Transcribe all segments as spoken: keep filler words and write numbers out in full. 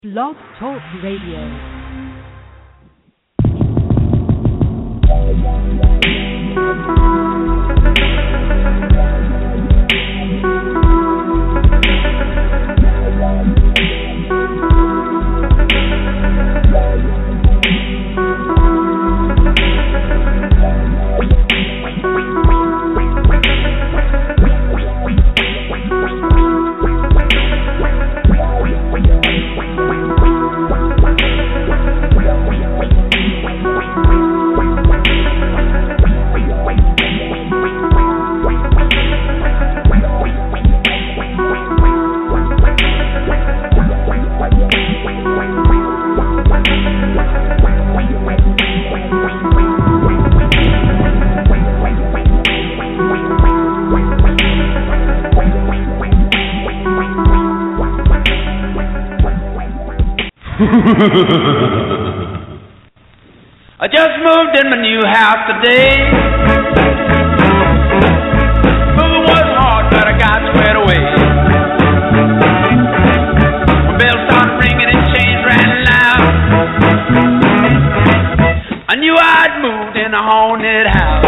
Blog Talk Radio. I just moved in my new house today. Moving was hard, but I got squared away. My bell started ringing and chains ran loud. I knew I'd moved in a haunted house.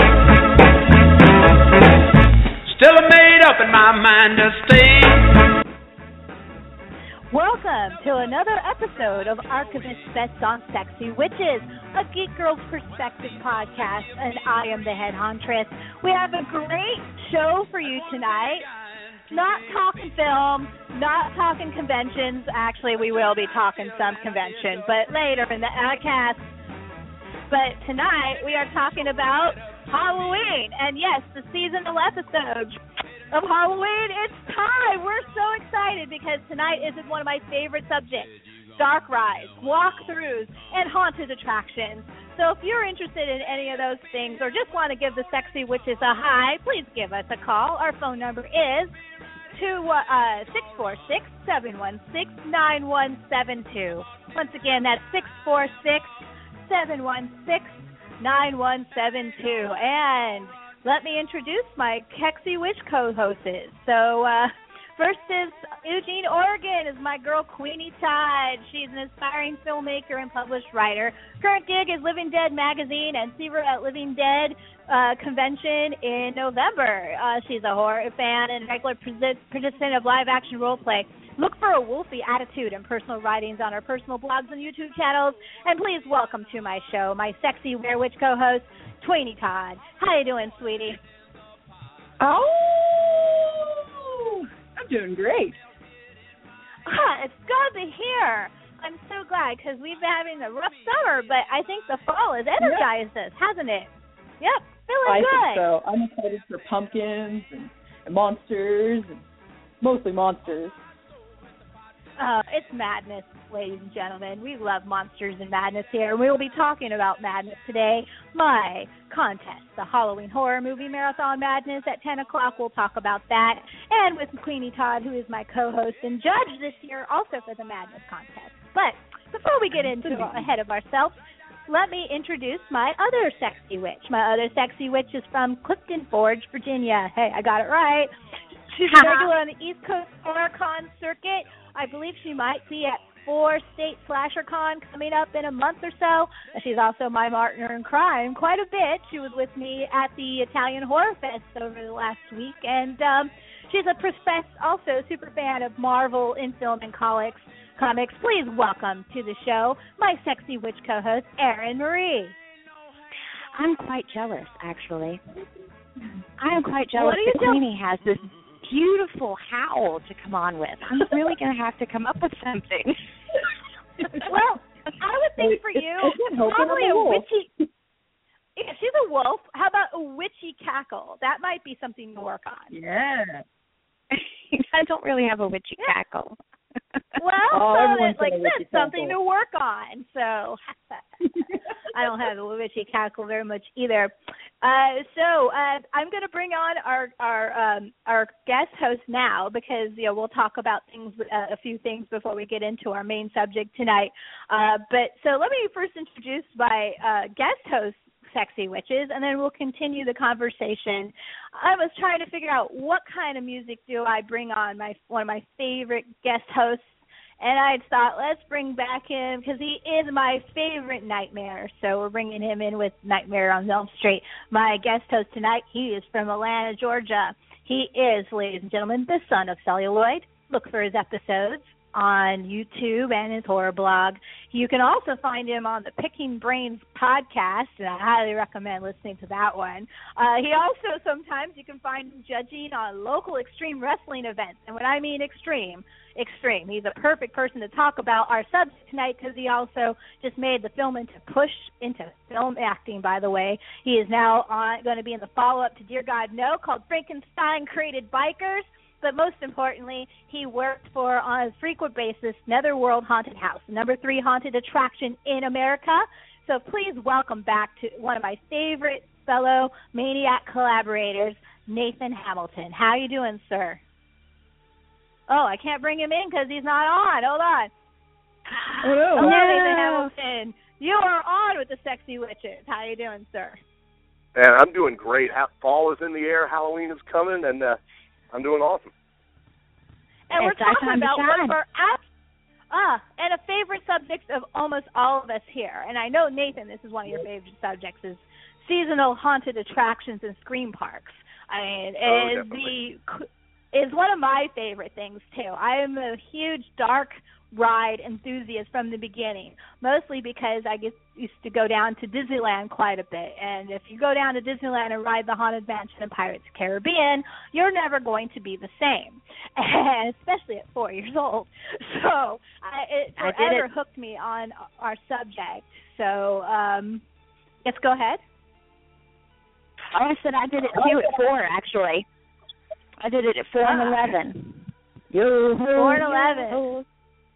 Still I made up in my mind to stay. Welcome to another episode of Archivist Bets on Sexy Witches, a Geek Girls Perspective podcast, and I am the head huntress. We have a great show for you tonight. Not talking film, not talking conventions. Actually, we will be talking some convention, but later in the uh, cast. But tonight, we are talking about Halloween, and yes, the seasonal episode of Halloween. It's time. We're so excited because tonight is one of my favorite subjects, dark rides, walkthroughs, and haunted attractions. So if you're interested in any of those things or just want to give the Sexy Witches a hi, please give us a call. Our phone number is two six four six, seven one six, nine one seven two. Once again, that's six four six, seven one six, nine one seven two. And let me introduce my Sexy Witch co-hosts. So uh, first is Eugene, Oregon, is my girl Queenie Todd. She's an aspiring filmmaker and published writer. Current gig is Living Dead magazine and see her at Living Dead uh, convention in November. Uh, she's a horror fan and regular participant of live-action roleplay. Look for a wolfy attitude and personal writings on our personal blogs and YouTube channels. And please welcome to my show my sexy werewitch co-host, Tweenie Todd. How you doing, sweetie? Oh, I'm doing great. Ah, it's good to hear. I'm so glad because we've been having a rough summer, but I think the fall has energized yep. us, hasn't it? Yep, feeling I good. I think so. I'm excited for pumpkins and, and monsters, and mostly monsters. Uh, it's madness, ladies and gentlemen. We love monsters and madness here. We will be talking about madness today. My contest, the Halloween Horror Movie Marathon Madness at ten o'clock. We'll talk about that. And with Queenie Todd, who is my co-host and judge this year, also for the Madness Contest. But before we get into ahead of ourselves, let me introduce my other sexy witch. My other sexy witch is from Clifton Forge, Virginia. Hey, I got it right. She's regular on the East Coast HorrorCon circuit. I believe she might be at Four State SlasherCon coming up in a month or so. She's also my partner in crime quite a bit. She was with me at the Italian Horror Fest over the last week, and um, she's a professed, also super fan of Marvel in film and comics. Comics. Please welcome to the show my sexy witch co-host, Erin Marie. I'm quite jealous, actually. I am quite jealous that Queenie has this beautiful howl to come on with. I'm really going to have to come up with something. Well, I would think for you, probably a witchy... Yeah, she's a wolf. How about a witchy cackle? That might be something to work on. Yeah. I don't really have a witchy yeah. cackle. Well, oh, so it, like that's something cackle. to work on. So I don't have a witchy cackle very much either. Uh, so uh, I'm going to bring on our our um, our guest host now because you know we'll talk about things uh, a few things before we get into our main subject tonight. Uh, but so let me first introduce my uh, guest host, Sexy Witches, and then we'll continue the conversation. I was trying to figure out what kind of music do I bring on my one of my favorite guest hosts And I thought, let's bring back him, because he is my favorite Nightmare. So we're bringing him in with Nightmare on Elm Street. My guest host tonight, he is from Atlanta, Georgia. He is, ladies and gentlemen, the son of Celluloid. Look for his episodes on YouTube and his horror blog. You can also find him on the Picking Brains podcast, and I highly recommend listening to that one. Uh, he also, sometimes you can find him judging on local extreme wrestling events. And when I mean extreme, extreme. He's a perfect person to talk about our subject tonight, because he also just made the film into push into film acting, by the way. He is now on, going to be in the follow-up to Dear God No, called Frankenstein Created Bikers. But most importantly, he worked for, on a frequent basis, Netherworld Haunted House, the number three haunted attraction in America. So please welcome back to one of my favorite fellow Maniac collaborators, Nathan Hamilton. How you doing, sir? Oh, I can't bring him in because he's not on. Hold on. Oh, no. Hello, No. Nathan Hamilton. You are on with the Sexy Witches. How you doing, sir? And I'm doing great. Fall is in the air. Halloween is coming, and uh, I'm doing awesome. And It's we're our talking time to about one shine. of our apps, ah, and a favorite subject of almost all of us here. And I know, Nathan, this is one of your favorite subjects, is seasonal haunted attractions and scream parks. I mean, Oh, is definitely. the is one of my favorite things too. I am a huge dark ride enthusiast from the beginning, mostly because I get, used to go down to Disneyland quite a bit. And if you go down to Disneyland and ride the Haunted Mansion and Pirates of the Caribbean, you're never going to be the same, and especially at four years old. So I, it I did forever it. hooked me on our subject. So um, yes, go ahead. Oh, I said I did it too at four, actually. I did it at four and eleven. Yo, Four and eleven.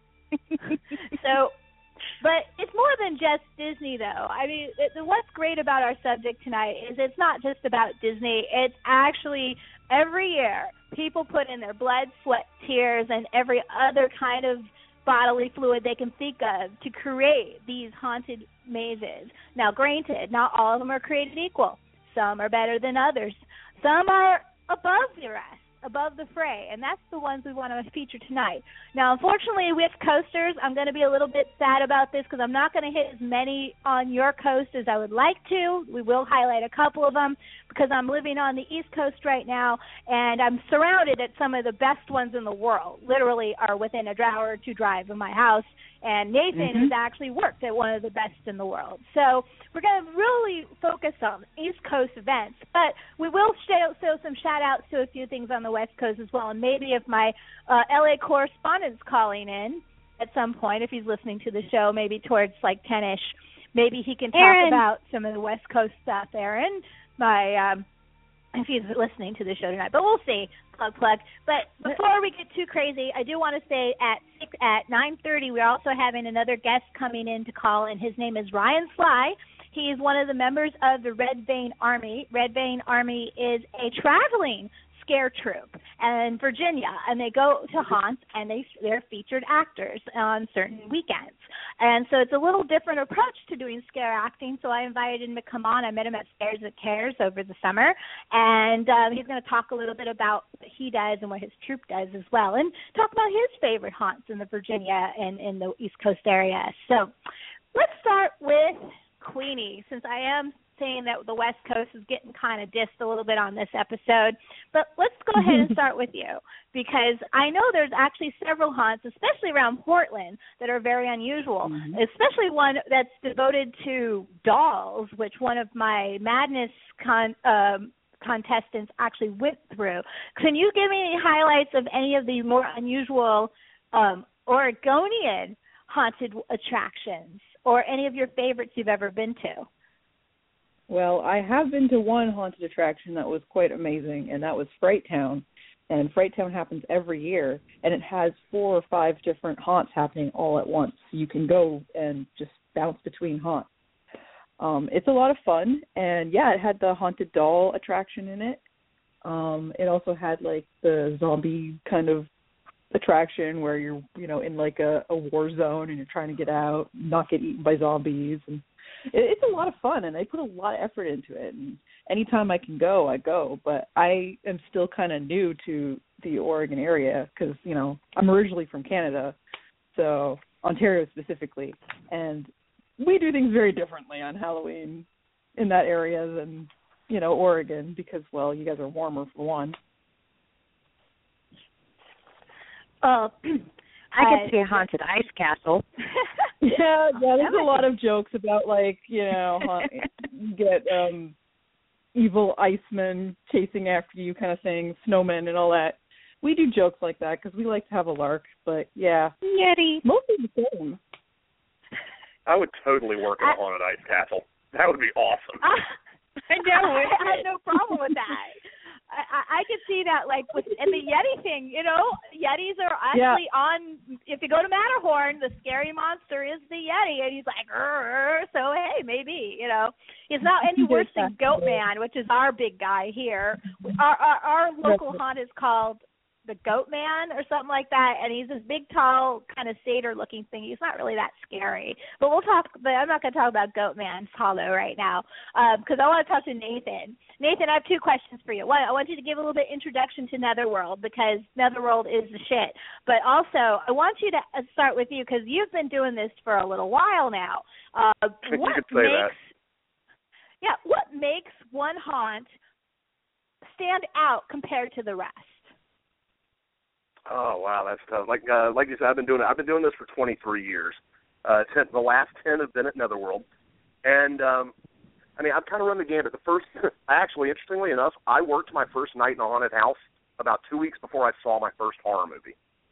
So, but it's more than just Disney, though. I mean, it, what's great about our subject tonight is it's not just about Disney. It's actually every year people put in their blood, sweat, tears, and every other kind of bodily fluid they can think of to create these haunted mazes. Now, granted, not all of them are created equal. Some are better than others. Some are above the rest, above the fray, and that's the ones we want to feature tonight. Now, unfortunately, with coasters, I'm going to be a little bit sad about this because I'm not going to hit as many on your coast as I would like to. We will highlight a couple of them because I'm living on the East Coast right now, and I'm surrounded at some of the best ones in the world. Literally are within a hour or two drive of my house, and Nathan Mm-hmm. has actually worked at one of the best in the world. So we're going to really focus on East Coast events, but we will show, show some shout-outs to a few things on the West Coast as well, and maybe if my uh, L A correspondent's calling in at some point, if he's listening to the show, maybe towards like ten-ish, maybe he can talk Aaron. about some of the West Coast stuff, Aaron, my, um, if he's listening to the show tonight. But we'll see. Plug, plug. But before we get too crazy, I do want to say at six, at nine thirty, we're also having another guest coming in to call, and his name is Ryan Sly. He is one of the members of the Red Vein Army. Red Vein Army is a traveling scare troupe in Virginia, and they go to haunts, and they, they're featured actors on certain weekends. And so it's a little different approach to doing scare acting, so I invited him to come on. I met him at Scares That Cares over the summer, and um, he's going to talk a little bit about what he does and what his troupe does as well, and talk about his favorite haunts in the Virginia and in the East Coast area. So let's start with Queenie, since I am saying that the West Coast is getting kind of dissed a little bit on this episode. But let's go ahead and start with you, because I know there's actually several haunts, especially around Portland, that are very unusual, mm-hmm. especially one that's devoted to dolls, which one of my Madness con, um, contestants actually went through. Can you give me any highlights of any of the more unusual um, Oregonian haunted attractions, or any of your favorites you've ever been to? Well, I have been to one haunted attraction that was quite amazing, and that was Fright Town. And Fright Town happens every year, and it has four or five different haunts happening all at once. You can go and just bounce between haunts. Um, it's a lot of fun, and yeah, it had the haunted doll attraction in it. Um, it also had like the zombie kind of attraction where you're, you know, in like a, a war zone and you're trying to get out, not get eaten by zombies, and it's a lot of fun, and they put a lot of effort into it. And anytime I can go, I go. But I am still kind of new to the Oregon area because, you know, I'm originally from Canada. so Ontario specifically, and we do things very differently on Halloween in that area than, you know, Oregon, because, well, you guys are warmer for one. Uh, I get to be a haunted ice castle. yeah, yeah. There's a lot of jokes about, like, you know, haunt, you get um, evil icemen chasing after you, kind of thing, snowmen and all that. We do jokes like that because we like to have a lark. But yeah, Yeti, mostly the same. I would totally work in a haunted ice castle. That would be awesome. I know. I have no problem with that. I, I, I could see that, like, with and the Yeti thing, you know, Yetis are actually yeah. on, if you go to Matterhorn, the scary monster is the Yeti, and he's like, Rrr, so hey, maybe, you know. He's not any worse than Goatman, which is our big guy here. Our, our, our local haunt is called the Goatman or something like that, and he's this big, tall, kind of satyr-looking thing. He's not really that scary. But we'll talk, but I'm not going to talk about Goatman's Hollow right now because um, I want to talk to Nathan. Nathan, I have two questions for you. One, I want you to give a little bit introduction to Netherworld because Netherworld is the shit. But also, I want you to start with you because you've been doing this for a little while now. Uh, what you could say makes, that. Yeah, what makes one haunt stand out compared to the rest? Oh wow, that's tough. Like uh, like you said, I've been doing it. I've been doing this for twenty-three years. Uh, ten, the last ten have been at Netherworld, and um, I mean I've kind of run the gamut. The first, actually, interestingly enough, I worked my first night in a haunted house about two weeks before I saw my first horror movie.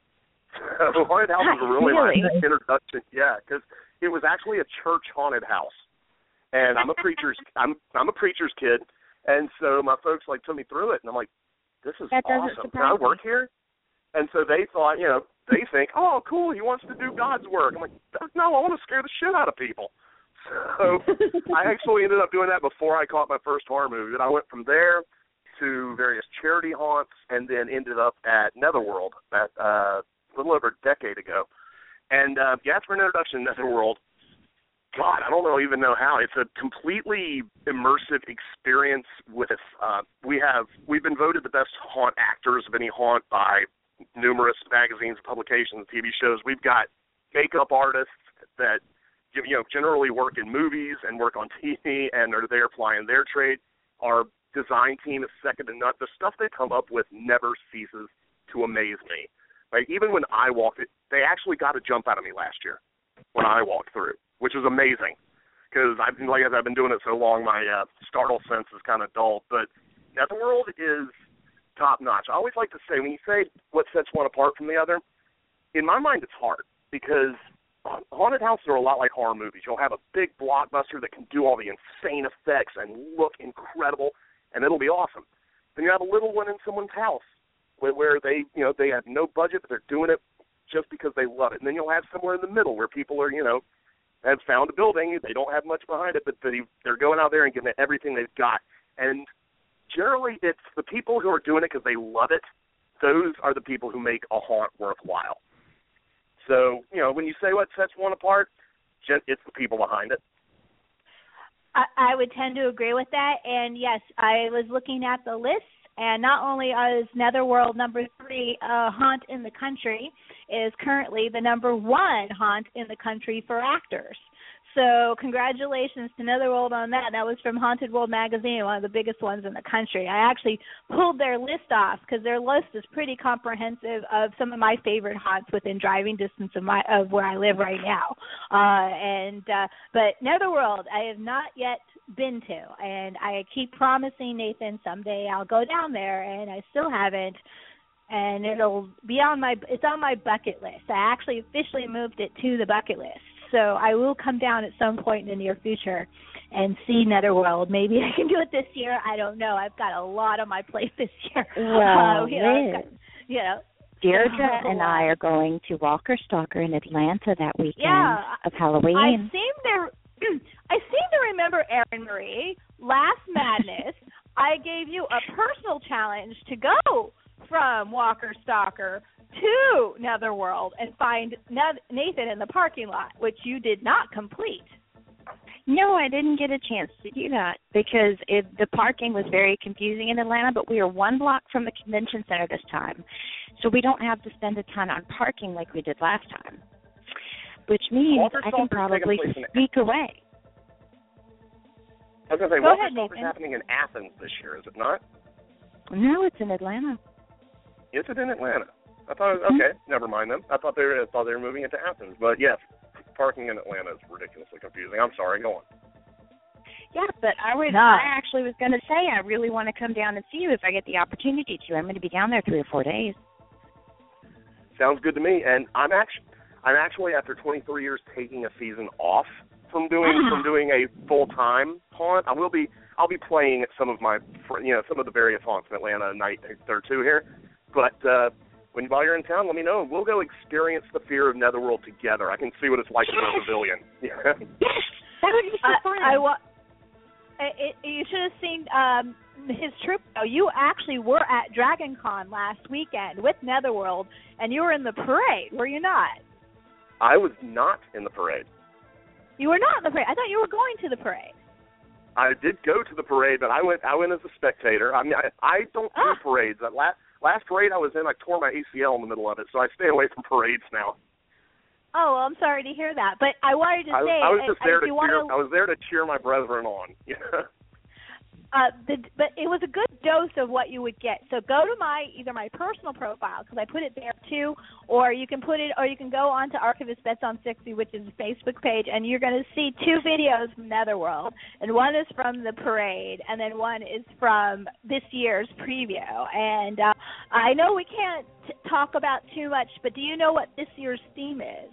So haunted house was really, really? my introduction. Yeah, because it was actually a church haunted house, and I'm a preacher's I'm I'm a preacher's kid, and so my folks like took me through it, and I'm like, this is that awesome. Can I work here? And so they thought, you know, they think, oh, cool, he wants to do God's work. I'm like, no, I want to scare the shit out of people. So I actually ended up doing that before I caught my first horror movie. And I went from there to various charity haunts and then ended up at Netherworld at, uh, a little over a decade ago. And, uh, yeah, for an introduction to Netherworld, God, I don't know, even know how. It's a completely immersive experience with, uh, we have, we've been voted the best haunt actors of any haunt by numerous magazines, publications, T V shows. We've got makeup artists that, you know, generally work in movies and work on T V and are there plying their trade. Our design team is second to none. The stuff they come up with never ceases to amaze me. Like, even when I walked it, they actually got a jump out of me last year when I walked through, which was amazing because I've been, like I said, I've been doing it so long, my uh, startle sense is kind of dull. But Netherworld is top notch. I always like to say, when you say what sets one apart from the other, in my mind it's hard because haunted houses are a lot like horror movies. You'll have a big blockbuster that can do all the insane effects and look incredible, and it'll be awesome. Then you have a little one in someone's house where, where they, you know, they have no budget, but they're doing it just because they love it. And then you'll have somewhere in the middle where people are, you know, have found a building, they don't have much behind it, but they, they're going out there and giving it everything they've got. And generally, it's the people who are doing it because they love it. Those are the people who make a haunt worthwhile. So, you know, when you say what sets one apart, it's the people behind it. I, I would tend to agree with that. And, yes, I was looking at the list, and not only is Netherworld number three uh, haunt in the country, it is currently the number one haunt in the country for actors. So congratulations to Netherworld on that. That was from Haunted World Magazine, one of the biggest ones in the country. I actually pulled their list off because their list is pretty comprehensive of some of my favorite haunts within driving distance of my of where I live right now. Uh, and uh, but Netherworld, I have not yet been to, and I keep promising Nathan someday I'll go down there, and I still haven't. And it'll be on my it's on my bucket list. I actually officially moved it to the bucket list. So I will come down at some point in the near future and see Netherworld. Maybe I can do it this year. I don't know. I've got a lot on my plate this year. Well, uh, you know, got, you know. Deirdre and I are going to Walker Stalker in Atlanta that weekend yeah, of Halloween. I seem to, I seem to remember, Erin Marie, last Madness, I gave you a personal challenge to go from Walker Stalker to Netherworld and find Nathan in the parking lot, which you did not complete. No, I didn't get a chance to do that because it, the parking was very confusing in Atlanta, but we are one block from the convention center this time, so we don't have to spend a ton on parking like we did last time. which means Walter I can Stalker's taking probably place in- sneak away. I was going to say, Go Walter ahead, Stalker's Nathan. happening in Athens this year, is it not? No, it's in Atlanta. Is it in Atlanta? I thought it was, Mm-hmm. okay, never mind then. I thought they were I thought they were moving it to Athens, but yes, parking in Atlanta is ridiculously confusing. I'm sorry, go on. Yeah, but I was No. I actually was going to say I really want to come down and see you if I get the opportunity to. I'm going to be down there three or four days. Sounds good to me. And I'm actually I'm actually after twenty-three years taking a season off from doing from doing a full time haunt. I will be I'll be playing at some of my fr- you know some of the various haunts in Atlanta a night or two here, but. uh When while you're in town, let me know. We'll go experience the fear of Netherworld together. I can see what it's like in the pavilion. Yeah. Yes, that would be so I, fun. I wa- it, it, you should have seen um, his troop. Though. You actually were at Dragon Con last weekend with Netherworld, and you were in the parade, were you not? I was not in the parade. You were not in the parade. I thought you were going to the parade. I did go to the parade, but I went. I went as a spectator. I mean, I, I don't do Ah. parades. That last last parade I was in, I tore my A C L in the middle of it, so I stay away from parades now. Oh, well, I'm sorry to hear that. But I wanted to I, say, I was just uh, there if to you cheer. wanna, I was there to cheer my brethren on. Yeah. Uh, the, but it was a good dose of what you would get. So go to my either my personal profile because I put it there too, or you can put it, or you can go on to Archivist Bets on sixty, which is a Facebook page, and you're going to see two videos from Netherworld, and one is from the parade, and then one is from this year's preview. And uh, I know we can't t- talk about too much, but do you know what this year's theme is?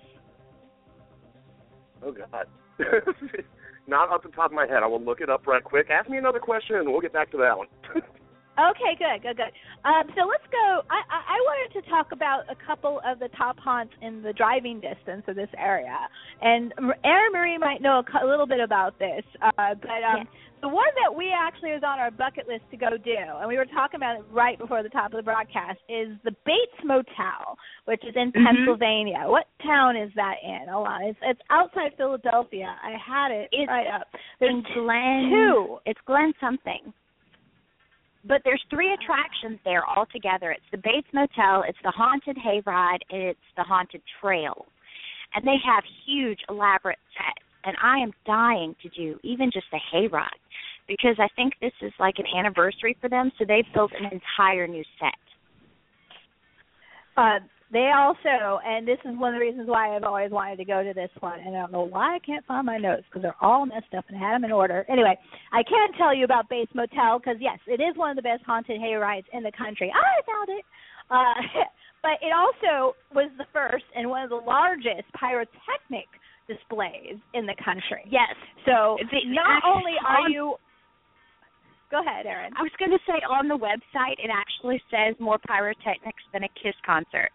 Oh God. Not off the top of my head. I will look it up right quick. Ask me another question, and we'll get back to that one. Okay, good, good, good. Um, so let's go. I, I, I wanted to talk about a couple of the top haunts in the driving distance of this area. And Erin Marie might know a, cu- a little bit about this. Uh, but um, Yeah. the one that we actually was on our bucket list to go do, and we were talking about it right before the top of the broadcast, is the Bates Motel, which is in Mhm. Pennsylvania. What town is that in? Hold on. It's, it's outside Philadelphia. I had it It's right up. There's in Glen. two. It's Glen something. But there's three attractions there all together. It's the Bates Motel, it's the Haunted Hayride, and it's the Haunted Trail. And they have huge, elaborate sets. And I am dying to do even just a hayride because I think this is like an anniversary for them, so they've built an entire new set. Uh, they also, and this is one of the reasons why I've always wanted to go to this one, and I don't know why I can't find my notes because they're all messed up and I had them in order. Anyway, I can tell you about Bates Motel because, yes, it is one of the best haunted hayrides in the country. I found it. Uh, but it also was the first and one of the largest pyrotechnic displays in the country. Yes. So The- not actually, only are on- you – go ahead, Erin. I was going to say on the website it actually says more pyrotechnics than a KISS concert.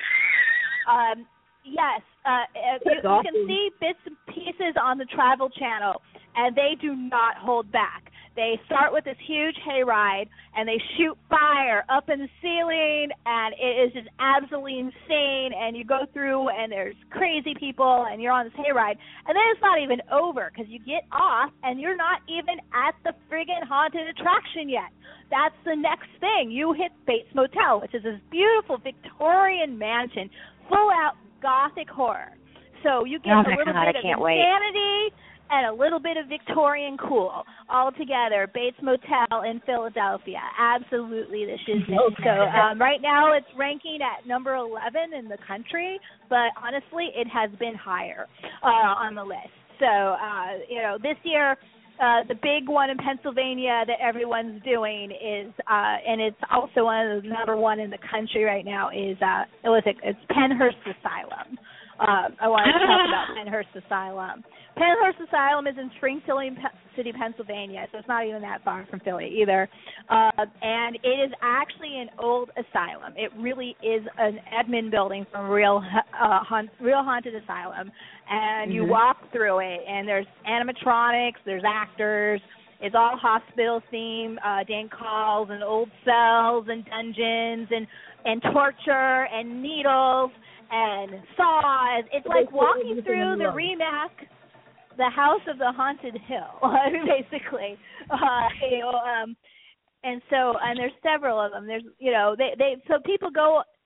Um, yes, uh, uh, you, you can see bits and pieces on the Travel Channel, and they do not hold back. They start with this huge hayride, and they shoot fire up in the ceiling, and it is just absolutely insane. And you go through, and there's crazy people, and you're on this hayride, and then it's not even over because you get off, and you're not even at the friggin' haunted attraction yet. That's the next thing. You hit Bates Motel, which is this beautiful Victorian mansion, full-out gothic horror. So you get Oh a my little God, bit I of can't wait. insanity and a little bit of Victorian cool all together. Bates Motel in Philadelphia. Absolutely, this is it. So um, right now it's ranking at number eleven in the country, but honestly it has been higher uh, on the list. So, uh, you know, this year Uh, the big one in Pennsylvania that everyone's doing is, uh, and it's also one of the number one in the country right now, is, uh, it was, it's Pennhurst Asylum. Um, I wanted to talk about Pennhurst Asylum. Pennhurst Asylum is in Springfield City, Pennsylvania, so it's not even that far from Philly either. Uh, and it is actually an old asylum. It really is an admin building from real, uh, haunt, real haunted asylum. And you Mm-hmm. walk through it, and there's animatronics, there's actors. It's all hospital themed, uh, Dan calls and old cells and dungeons and, and torture and needles and saws. It's like walking through the remake, the House of the Haunted Hill, basically. Uh, you know, um, and so, and there's several of them. There's, you know, they, they so people go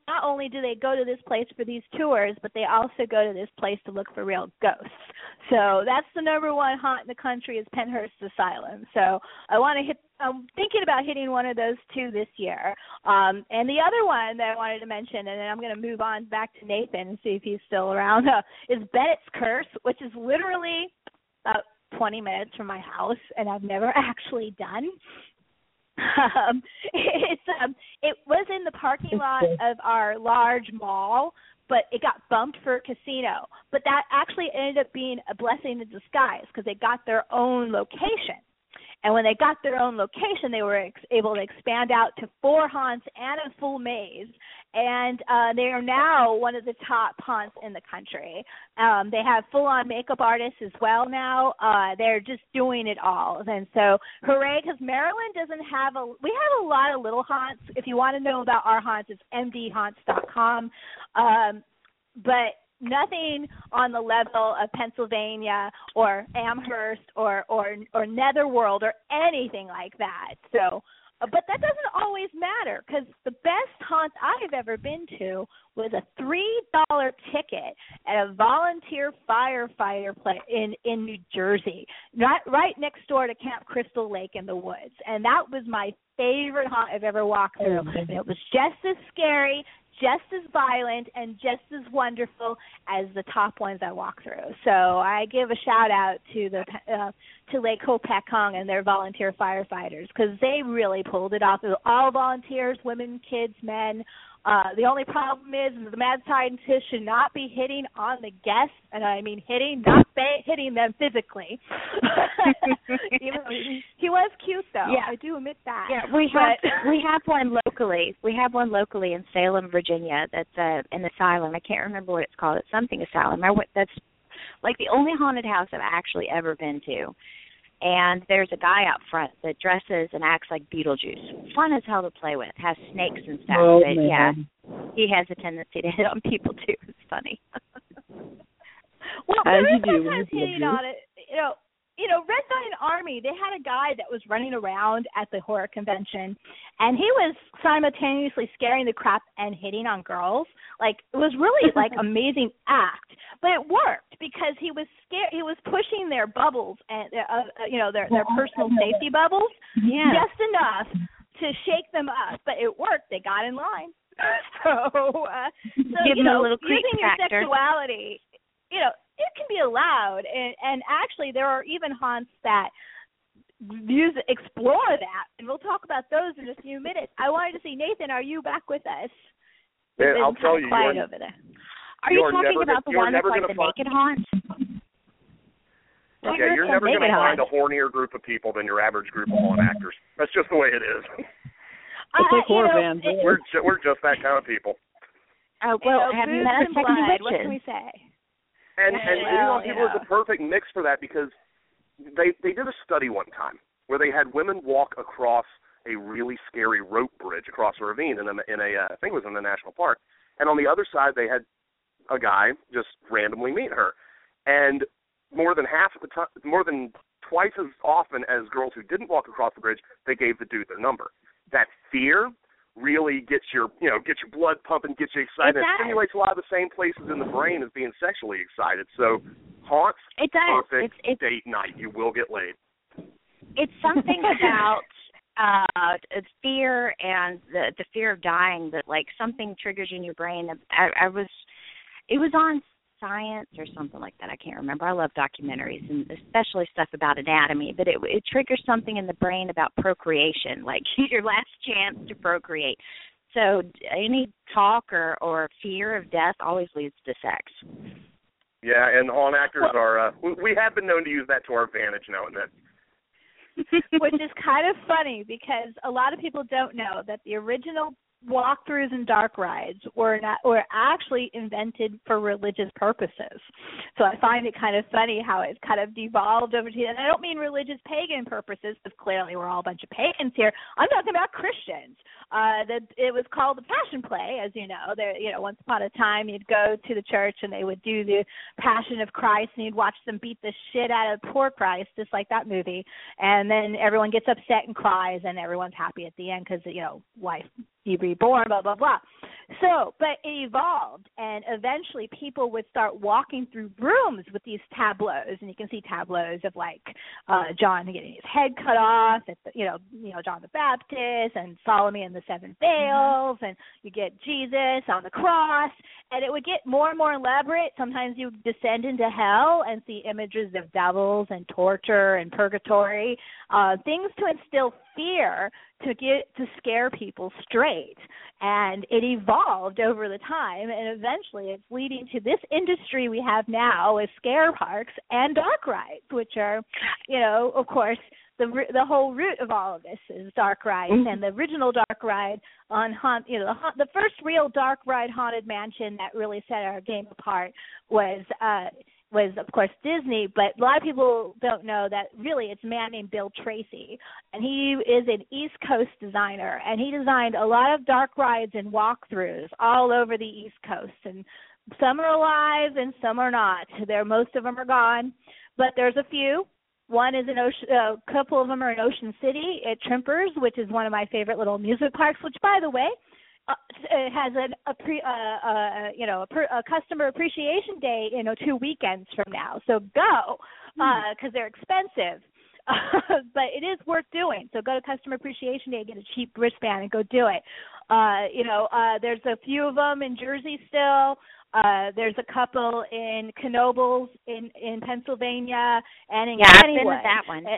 not only do they go to this place for these tours, but they also go to this place to look for real ghosts. So that's the number one haunt in the country is Pennhurst Asylum. So I want to hit. I'm thinking about hitting one of those two this year. Um, and the other one that I wanted to mention, and then I'm going to move on back to Nathan and see if he's still around, uh, is Bennett's Curse, which is literally about twenty minutes from my house, and I've never actually done. Um, it's um, it was in the parking lot of our large mall, but it got bumped for a casino. But that actually ended up being a blessing in disguise because they got their own location. And when they got their own location, they were ex- able to expand out to four haunts and a full maze. And uh, they are now one of the top haunts in the country. Um, they have full-on makeup artists as well now. Uh, they're just doing it all. And so, hooray, because Maryland doesn't have a – we have a lot of little haunts. If you want to know about our haunts, it's m d haunts dot com. Um, but – nothing on the level of Pennsylvania or Amherst or, or, or Netherworld or anything like that. So, but that doesn't always matter because the best haunt I've ever been to was a three dollar ticket at a volunteer firefighter place in, in New Jersey, right, right next door to Camp Crystal Lake in the woods. And that was my favorite haunt I've ever walked through. And it was just as scary, just as violent, and just as wonderful as the top ones I walk through. So I give a shout out to the uh, to Lake Hopatcong and their volunteer firefighters because they really pulled it off. It was all volunteers, women, kids, men. Uh, the only problem is, is the mad scientist should not be hitting on the guests, and I mean hitting, not ba- hitting them physically. Even though he, he was cute, though. Yeah. I do admit that. Yeah, we have we have one locally. We have one locally in Salem, Virginia. That's uh, an asylum. I can't remember what it's called. It's something asylum. I went. That's like the only haunted house I've actually ever been to. And there's a guy out front that dresses and acts like Beetlejuice. Fun as hell to play with. Has snakes and stuff. Oh, but man. yeah, he has a tendency to hit on people too. It's funny. Well, As there you is do, sometimes you hitting do. on it. You know, you know, Red Vine Army, they had a guy that was running around at the horror convention, and he was simultaneously scaring the crap and hitting on girls. Like, it was really, like, amazing act. But it worked because he was scared. He was pushing their bubbles, and uh, uh, you know, their, their personal safety bubbles, Yeah. just enough to shake them up. But it worked. They got in line. So, uh, so Give you them a know, little creep using your factor. sexuality, you know, it can be allowed, and, and actually there are even haunts that use explore that, and we'll talk about those in a few minutes. I wanted to see, Nathan, are you back with us? Man, It's I'll been tell kinda you, quiet you're- over there. Are you You're talking never about gonna- the you're one that's never like gonna the find- naked haunt? Yeah, you're never going to Naked find haunt. a hornier group of people than your average group of haunt actors. That's just the way it is. It's like Uh, you horror know, fans. it- we're ju- we're just that kind of people. Oh, you well, know, have you boobs met and the sexy blood, what witches? can we say? And Yeah, and well, hitting on you people is know. the perfect mix for that because they they did a study one time where they had women walk across a really scary rope bridge across a ravine in a in a uh, I think it was in a national park, and on the other side they had a guy just randomly meet her, and more than half of the time, more than twice as often as girls who didn't walk across the bridge, they gave the dude their number. That fear really gets your, you know, gets your blood pumping, gets you excited. It It does. stimulates a lot of the same places in the brain as being sexually excited. So, haunts, It does. perfect It's it's date night. You will get laid. it's something about uh fear and the the fear of dying that like something triggers in your brain. I, I was it was on Science or something like that. I can't remember. I love documentaries and especially stuff about anatomy, but it it triggers something in the brain about procreation, like your last chance to procreate. So any talk or, or fear of death always leads to sex. Yeah, and haunt actors are, uh, we, we have been known to use that to our advantage now and then. Which is kind of funny because a lot of people don't know that the original walkthroughs and dark rides were not were actually invented for religious purposes. So I find it kind of funny how it's kind of devolved over to, and I don't mean religious pagan purposes, because clearly we're all a bunch of pagans here. I'm talking about Christians. Uh, that it was called the Passion Play, as you know. There, you know, once upon a time, you'd go to the church and they would do the Passion of Christ, and you'd watch them beat the shit out of poor Christ, just like that movie. And then everyone gets upset and cries, and everyone's happy at the end because, you know, life, you reborn, blah, blah, blah. So, but it evolved, and eventually people would start walking through rooms with these tableaus, and you can see tableaus of like uh, John getting his head cut off, at the, you know, you know John the Baptist, and Solomon and the seven veils, and you get Jesus on the cross, and it would get more and more elaborate. Sometimes you descend into hell and see images of devils and torture and purgatory, uh, things to instill fear, to get to scare people straight. And it evolved over the time, and eventually it's leading to this industry we have now with scare parks and dark rides, which are, you know, of course, the the whole root of all of this is dark rides. Mm-hmm. And the original dark ride on haunt, you know, the, the first real dark ride haunted mansion that really set our game apart was uh was, of course, Disney, but a lot of people don't know that really it's a man named Bill Tracy, and he is an East Coast designer, and he designed a lot of dark rides and walkthroughs all over the East Coast, and some are alive and some are not. There, most of them are gone, but there's a few. One is in Ocean, a couple of them are in Ocean City at Trimpers, which is one of my favorite little amusement parks, which, by the way, Uh, it has an, a pre, uh, uh, you know, a, per, a customer appreciation day, you know, two weekends from now. So go, because uh, they're expensive, uh, but it is worth doing. So go to customer appreciation day, get a cheap wristband, and go do it. Uh, you know, uh, there's a few of them in Jersey still. Uh, there's a couple in Knoebels in in Pennsylvania and in yeah, Kennywood. I've been to that one.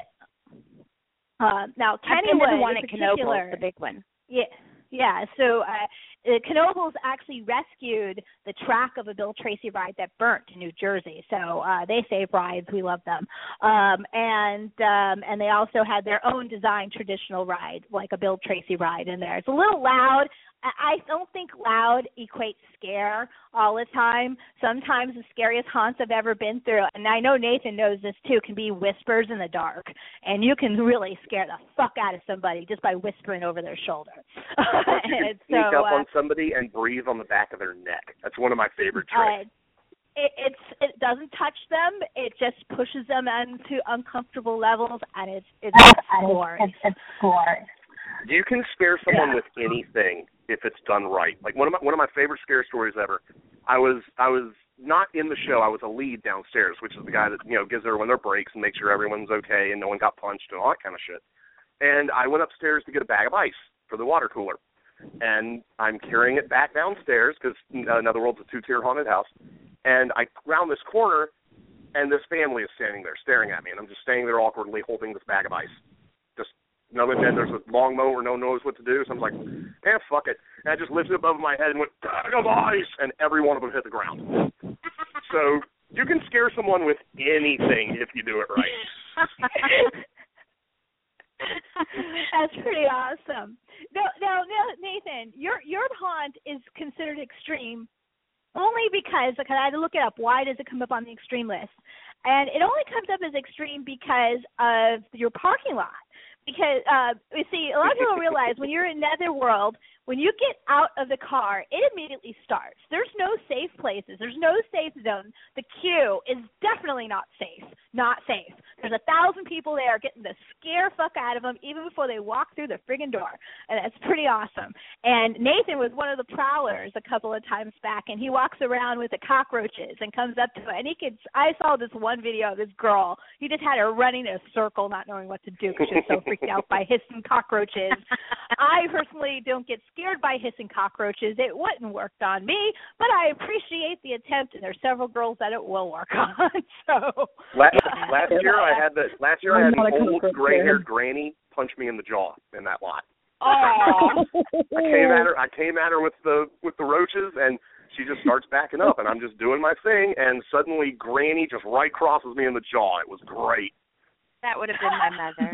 Uh, now Kennywood, Kennywood, I've been to the one in at particular, Knoebels, the big one. Yeah. Yeah, so uh, Knoebels actually rescued the track of a Bill Tracy ride that burnt in New Jersey. So uh, they save rides. We love them. Um, and um, and they also had their own designed traditional ride, like a Bill Tracy ride in there. It's a little loud. I don't think loud equates scare all the time. Sometimes the scariest haunts I've ever been through, and I know Nathan knows this too, can be whispers in the dark. And you can really scare the fuck out of somebody just by whispering over their shoulder. You can sneak so, up uh, on somebody and breathe on the back of their neck. That's one of my favorite tricks. Uh, It, it's it doesn't touch them. It just pushes them into uncomfortable levels, and it's it's scores. It's, it's scores. You can scare someone Yeah. with anything if it's done right. Like one of my one of my favorite scare stories ever. I was I was not in the show. I was a lead downstairs, which is the guy that you know gives everyone their breaks and makes sure everyone's okay and no one got punched and all that kind of shit. And I went upstairs to get a bag of ice for the water cooler, and I'm carrying it back downstairs because uh, in other words, it's a two-tier haunted house. And I round this corner, and this family is standing there staring at me, and I'm just standing there awkwardly holding this bag of ice. Just no, and then there's a long moment where no one knows what to do, so I'm like, eh, fuck it. And I just lifted it above my head and went, bag of ice, and every one of them hit the ground. So you can scare someone with anything if you do it right. That's pretty awesome. No, no, no, Nathan, your your haunt is considered extreme only because, because I had to look it up. Why does it come up on the extreme list? And it only comes up as extreme because of your parking lot. Because, uh, you see, a lot of people realize when you're in Netherworld, when you get out of the car, it immediately starts. There's no safe places. There's no safe zone. The queue is definitely not safe. Not safe. There's a thousand people there getting the scare fuck out of them even before they walk through the friggin' door. And that's pretty awesome. And Nathan was one of the prowlers a couple of times back, and he walks around with the cockroaches and comes up to it. And he could, I saw this one video of this girl. He just had her running in a circle not knowing what to do because she was so freaked out by hissing cockroaches. I personally don't get scared by hissing cockroaches. It wouldn't work on me, but I appreciate the attempt, and there's several girls that it will work on. So last, last year I had the last year I had I'm an not a old gray-haired granny punch me in the jaw in that lot. Oh. I came at her. I came at her with the with the roaches, and she just starts backing up, and I'm just doing my thing, and suddenly Granny just right crosses me in the jaw. It was great. That would have been my mother.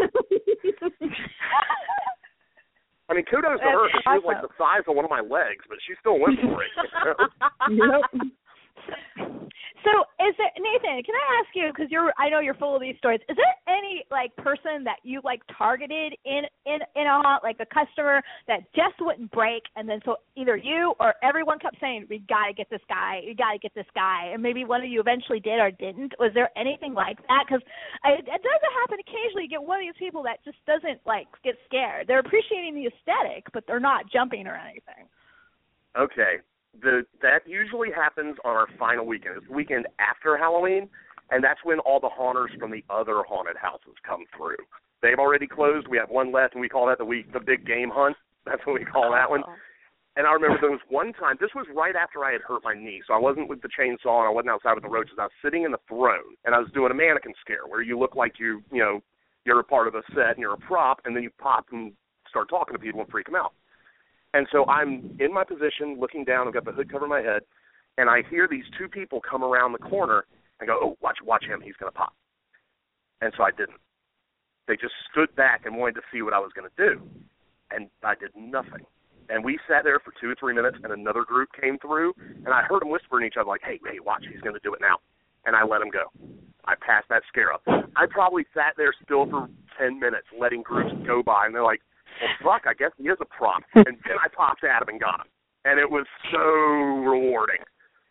I mean, kudos to That's her. She was like awesome. the size of one of my legs, but she still went for it. You know? Yep. So, is there, Nathan? Can I ask you, because you're, I know you're full of these stories. Is there any like person that you like targeted in in in a haunt, like a customer that just wouldn't break, and then so either you or everyone kept saying, "We gotta get this guy. We gotta get this guy," and maybe one of you eventually did or didn't. Was there anything like that? Because it, it doesn't happen occasionally. You get one of these people that just doesn't like get scared. They're appreciating the aesthetic, but they're not jumping or anything. Okay, the that usually happens on our final weekend. It's the weekend after Halloween, and that's when all the haunters from the other haunted houses come through. They've already closed. We have one left, and we call that the week the big game hunt. That's what we call that one. And I remember there was one time, this was right after I had hurt my knee, so I wasn't with the chainsaw and I wasn't outside with the roaches. I was sitting in the throne, and I was doing a mannequin scare where you look like you, you know, you're a part of a set and you're a prop, and then you pop and start talking to people and freak them out. And so I'm in my position, looking down, I've got the hood covering my head, and I hear these two people come around the corner and go, oh, watch watch him, he's going to pop. And so I didn't. They just stood back and wanted to see what I was going to do, and I did nothing. And we sat there for two or three minutes, and another group came through, and I heard them whispering each other like, hey, hey, watch, he's going to do it now. And I let him go. I passed that scare up. I probably sat there still for ten minutes letting groups go by, and they're like, well, fuck, I guess he is a prop. And then I popped at him and got him. And it was so rewarding.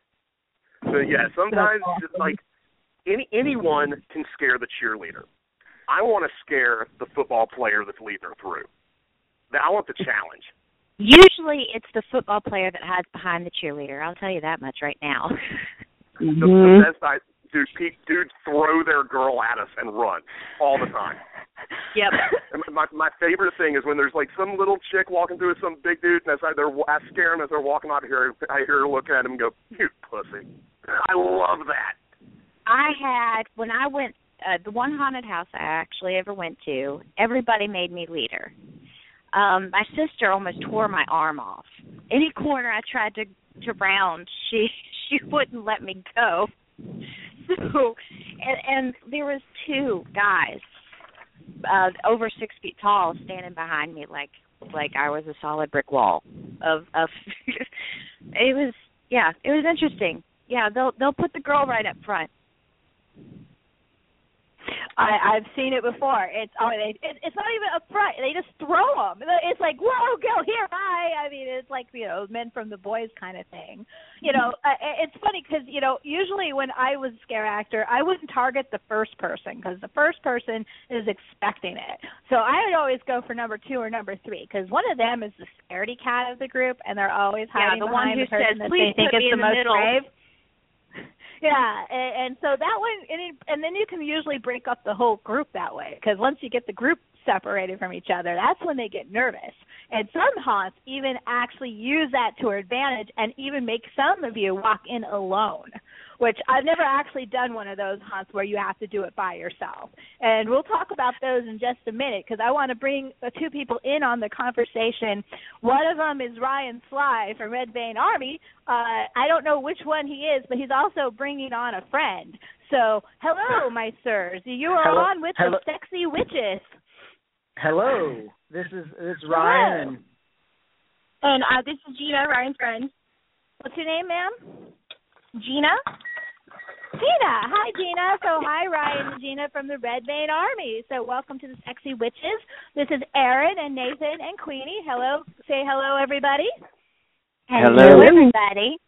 So, yeah, sometimes just like any anyone can scare the cheerleader. I want to scare the football player that's leading her through. I want the challenge. Usually it's the football player that hides behind the cheerleader. I'll tell you that much right now. Mm-hmm. The, the best I, dude, dudes throw their girl at us and run all the time. Yep. And my my favorite thing is when there's like some little chick walking through with some big dude, and as I, they're, I scare them as they're walking out here, I hear her look at him and go, you pussy. I love that. I had, when I went, uh, the one haunted house I actually ever went to, everybody made me leader. Um, my sister almost tore my arm off. Any corner I tried to, to round, she she wouldn't let me go. So, and, and there was two guys, uh, over six feet tall, standing behind me like like I was a solid brick wall. Of of, it was yeah, it was interesting. Yeah, they'll they'll put the girl right up front. I, I've seen it before. It's oh, they, it, it's not even up front. They just throw them. It's like, whoa, go here, hi. I mean, it's like, you know, men from the boys kind of thing. You know, uh, it's funny because, you know, usually when I was a scare actor, I wouldn't target the first person because the first person is expecting it. So I would always go for number two or number three because one of them is the scaredy cat of the group, and they're always hiding yeah, the one behind who the person says, that they think is the, the most middle. brave. Yeah, and, and so that one, and, it, and then you can usually break up the whole group that way because once you get the group separated from each other, that's when they get nervous. And some haunts even actually use that to their advantage and even make some of you walk in alone, which I've never actually done one of those haunts where you have to do it by yourself. And we'll talk about those in just a minute because I want to bring the two people in on the conversation. One of them is Ryan Sly from Red Vein Army. Uh, I don't know which one he is, but he's also bringing on a friend. So, hello, my sirs. You are hello, on with hello. the Sexy Witches. Hello, this is this is Ryan. And uh, this is Gina, Ryan's friend. What's your name, ma'am? Gina. Gina. Hi, Gina. So, hi, Ryan and Gina from the Red Vein Army. So, welcome to the Sexy Witches. This is Aaron and Nathan and Queenie. Hello. Say hello, everybody. Hello, everybody.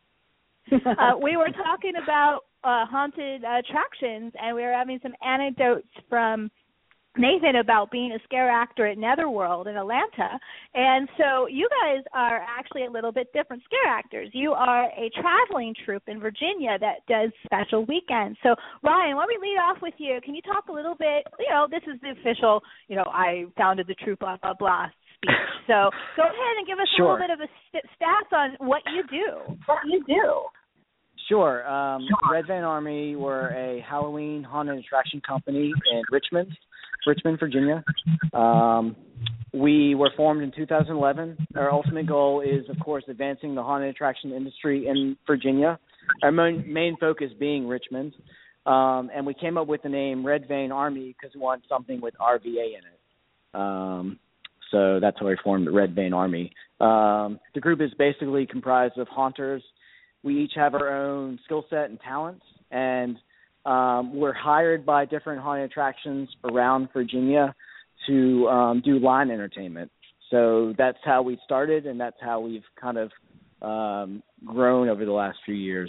uh, we were talking about uh, haunted uh, attractions, and we were having some anecdotes from Nathan about being a scare actor at Netherworld in Atlanta. And so you guys are actually a little bit different scare actors. You are a traveling troupe in Virginia that does special weekends. So, Ryan, why don't we lead off with you? Can you talk a little bit, you know, this is the official, you know, I founded the troupe, blah, blah, blah speech. So go ahead and give us Sure. a little bit of a st- stats on what you do. What you do. Sure. Um, Red Vein Army, we're a Halloween haunted attraction company in Richmond, Richmond, Virginia. Um, we were formed in two thousand eleven. Our ultimate goal is, of course, advancing the haunted attraction industry in Virginia, our main, main focus being Richmond. Um, and we came up with the name Red Vein Army because we wanted something with R V A in it. Um, so that's how we formed the Red Vein Army. Um, the group is basically comprised of haunters. We each have our own skill set and talents, and um, we're hired by different haunted attractions around Virginia to um, do line entertainment. So that's how we started, and that's how we've kind of um, grown over the last few years.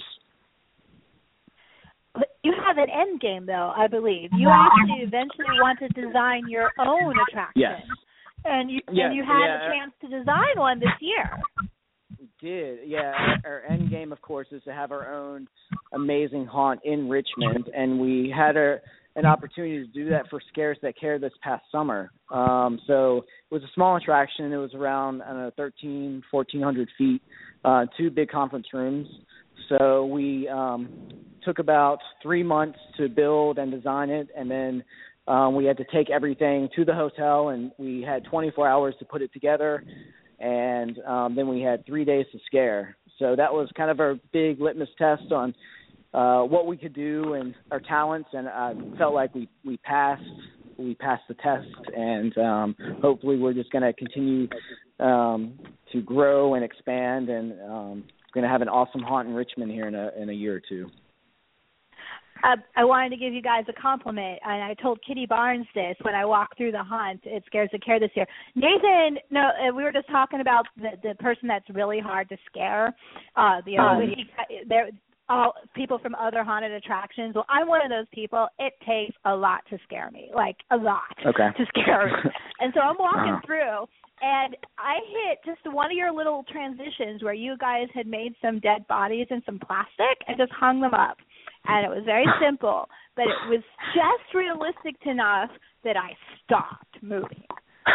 You have an end game, though, I believe. You actually eventually want to design your own attraction. Yes. And you, yes, and you had yeah. a chance to design one this year. did. Yeah, our, our end game, of course, is to have our own amazing haunt in Richmond, and we had a, an opportunity to do that for Scares That Care this past summer. Um, so it was a small attraction. It was around, I don't know, thirteen, fourteen hundred feet, uh, two big conference rooms. So we um, took about three months to build and design it, and then um, we had to take everything to the hotel, and we had twenty-four hours to put it together, and um, then we had three days to scare. So that was kind of our big litmus test on uh, what we could do and our talents, and I felt like we, we passed. We passed the test, and um, hopefully we're just going to continue um, to grow and expand, and um, going to have an awesome haunt in Richmond here in a in a year or two. Uh, I wanted to give you guys a compliment, and I told Kitty Barnes this when I walked through the haunt at Scares That Care this year. Nathan, no, uh, we were just talking about the, the person that's really hard to scare. Uh, you know, um, he, there, all people from other haunted attractions. Well, I'm one of those people. It takes a lot to scare me, like a lot okay. to scare me. And so I'm walking uh-huh. through, and I hit just one of your little transitions where you guys had made some dead bodies in some plastic and just hung them up. And it was very simple, but it was just realistic enough that I stopped moving.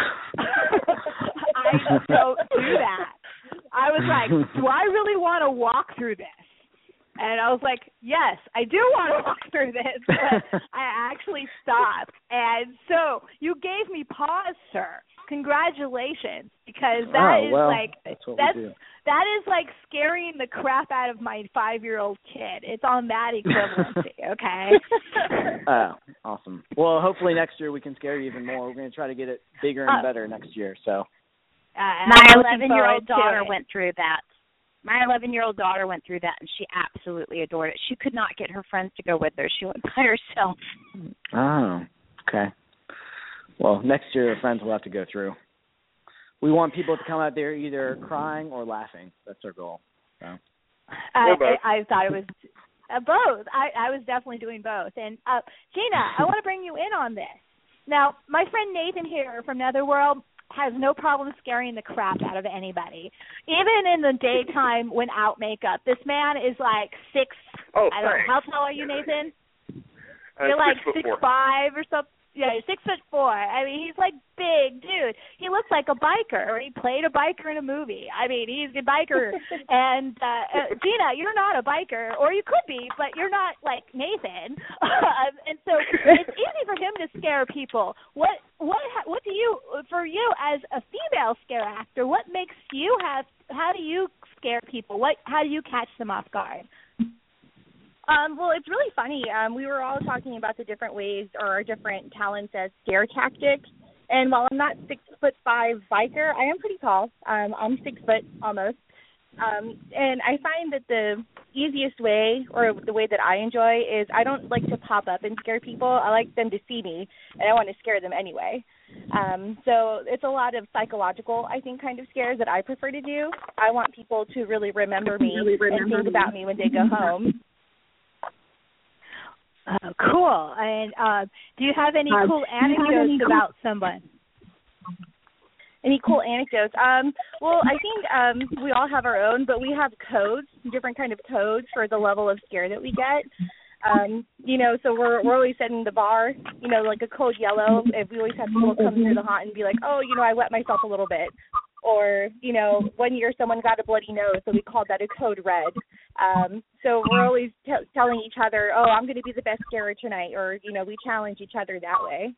I don't do that. I was like, do I really want to walk through this? And I was like, yes, I do want to walk through this, but I actually stopped. And so you gave me pause, sir. Congratulations, because that oh, is well, like that's, what that's we do. that is like scaring the crap out of my five-year-old kid. It's on that equivalency, okay? Oh, awesome. Well, hopefully next year we can scare you even more. We're going to try to get it bigger and uh, better next year. So, uh, my eleven-year-old daughter went through that. My eleven-year-old daughter went through that, and she absolutely adored it. She could not get her friends to go with her. She went by herself. Oh, okay. Well, next year the friends will have to go through. We want people to come out there either crying or laughing. That's our goal. So. Uh, I, I thought it was uh, both. I, I was definitely doing both. And uh, Gina, I want to bring you in on this. Now, my friend Nathan here from Netherworld has no problem scaring the crap out of anybody. Even in the daytime without makeup. This man is like six. Oh, I don't thanks. know. How tall are you, Nathan? Uh, You're like six, six five or something. Yeah, he's six foot four. I mean, he's like big dude. He looks like a biker, or he played a biker in a movie. I mean, he's a biker. and uh, uh, Gina, you're not a biker, or you could be, but you're not like Nathan. Uh, and so it's easy for him to scare people. What what what do you for you as a female scare actor? What makes you have? How do you scare people? What how do you catch them off guard? Um, well, it's really funny. Um, we were all talking about the different ways or our different talents as scare tactics. And while I'm not six foot five biker, I am pretty tall. Um, I'm six foot almost. Um, and I find that the easiest way, or the way that I enjoy, is I don't like to pop up and scare people. I like them to see me, and I want to scare them anyway. Um, so it's a lot of psychological, I think, kind of scares that I prefer to do. I want people to really remember me really remember and think me. about me when they go home. Uh, cool. And uh, do you have any uh, cool anecdotes any about cool... someone? Any cool anecdotes? Um, well, I think um, we all have our own, but we have codes, different kind of codes for the level of scare that we get. Um, you know, so we're we're always setting the bar, you know, like a code yellow. If we always have people come through the haunt and be like, oh, you know, I wet myself a little bit. Or, you know, one year someone got a bloody nose, so we called that a code red. Um, so we're always t- telling each other, oh, I'm going to be the best scarer tonight. Or, you know, we challenge each other that way.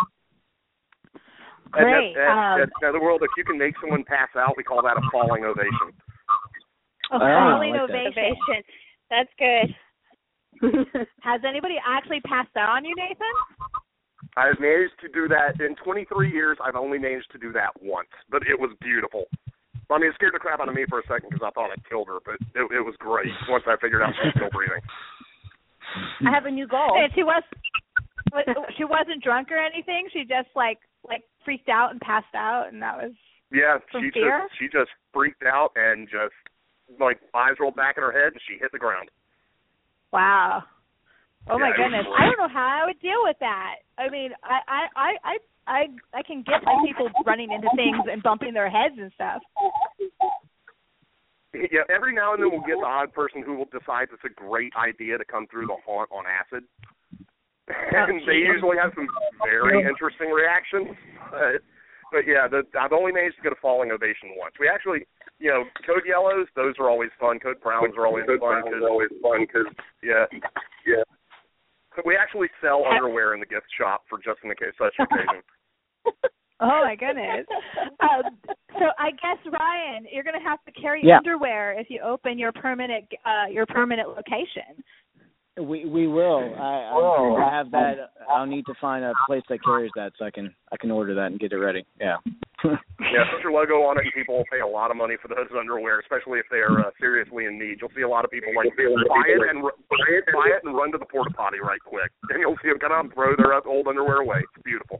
Great. And that, that, um, that's Netherworld. If you can make someone pass out, we call that a falling ovation. A falling oh, like ovation. That. That's good. Has anybody actually passed out on you, Nathan? I've managed to do that in twenty-three years. I've only managed to do that once, but it was beautiful. I mean, it scared the crap out of me for a second because I thought I'd killed her, but it, it was great once I figured out she was still breathing. I have a new goal. And she was, she wasn't drunk or anything. She just like like freaked out and passed out, and that was yeah. From she fear? just she just freaked out and just like eyes rolled back in her head and she hit the ground. Wow. Oh yeah, my goodness! I don't know how I would deal with that. I mean, I, I, I, I, I, I can get like people running into things and bumping their heads and stuff. Yeah, every now and then we'll get the odd person who will decide it's a great idea to come through the haunt on acid. And they usually have some very interesting reactions. But, but yeah, the, I've only managed to get a falling ovation once. We actually, you know, code yellows, those are always fun. Code browns are always code fun. Code always fun because, yeah, yeah. We actually sell underwear in the gift shop for just in the case such occasion. Oh my goodness! Um, so I guess Ryan, you're going to have to carry yeah. underwear if you open your permanent uh, your permanent location. We we will. I, I I have that. I'll need to find a place that carries that so I can I can order that and get it ready. Yeah. Yeah, put your logo on it, and people will pay a lot of money for those underwear, especially if they are uh, seriously in need. You'll see a lot of people like buy it and buy it, buy it and run to the porta potty right quick. Then you'll see them come out and throw their old underwear away. It's beautiful.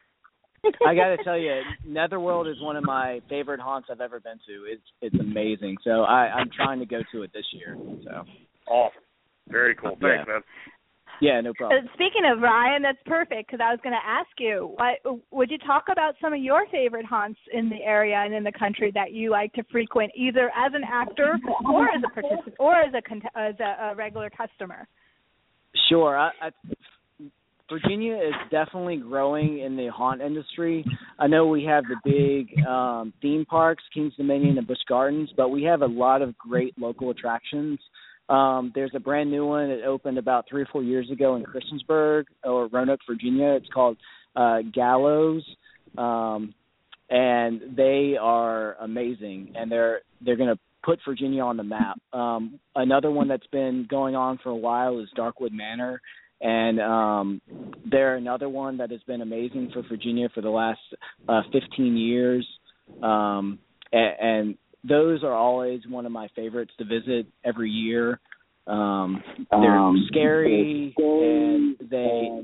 I got to tell you, Netherworld is one of my favorite haunts I've ever been to. It's it's amazing. So I, I'm trying to go to it this year. So awesome, very cool. Thanks, yeah. man. Yeah, no problem. Uh, speaking of Ryan, that's perfect because I was going to ask you, what, would you talk about some of your favorite haunts in the area and in the country that you like to frequent, either as an actor or as a participant or as a as a, a regular customer? Sure. I, I, Virginia is definitely growing in the haunt industry. I know we have the big um, theme parks, Kings Dominion and Busch Gardens, but we have a lot of great local attractions. Um, there's a brand new one that opened about three or four years ago in Christiansburg or Roanoke, Virginia. It's called uh, Gallows, um, and they are amazing, and they're they're going to put Virginia on the map. Um, another one that's been going on for a while is Darkwood Manor. And um, they're another one that has been amazing for Virginia for the last uh, fifteen years. Um, and, and those are always one of my favorites to visit every year. Um, they're um, scary, and they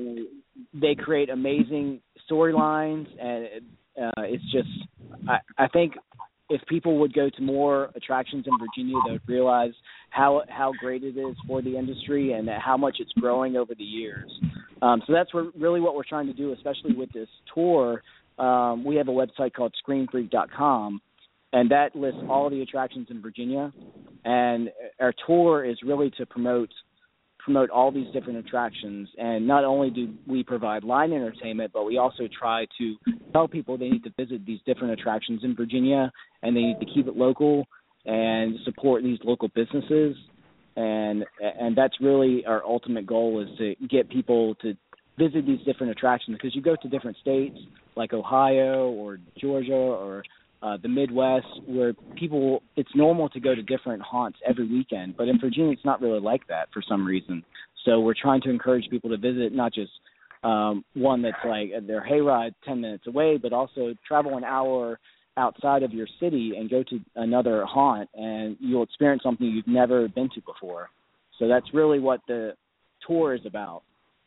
they create amazing storylines. And uh, it's just, I, I think if people would go to more attractions in Virginia, they would realize how how great it is for the industry and how much it's growing over the years. Um, so that's what, really what we're trying to do, especially with this tour. Um, we have a website called scream freak dot com, and that lists all the attractions in Virginia. And our tour is really to promote promote all these different attractions. And not only do we provide line entertainment, but we also try to tell people they need to visit these different attractions in Virginia, and they need to keep it local and support these local businesses. And and that's really our ultimate goal, is to get people to visit these different attractions, because you go to different states like Ohio or Georgia or uh, the Midwest, where people, it's normal to go to different haunts every weekend. But in Virginia, it's not really like that for some reason. So we're trying to encourage people to visit not just um, one that's like their hayride ten minutes away, but also travel an hour outside of your city and go to another haunt, and you'll experience something you've never been to before. So that's really what the tour is about.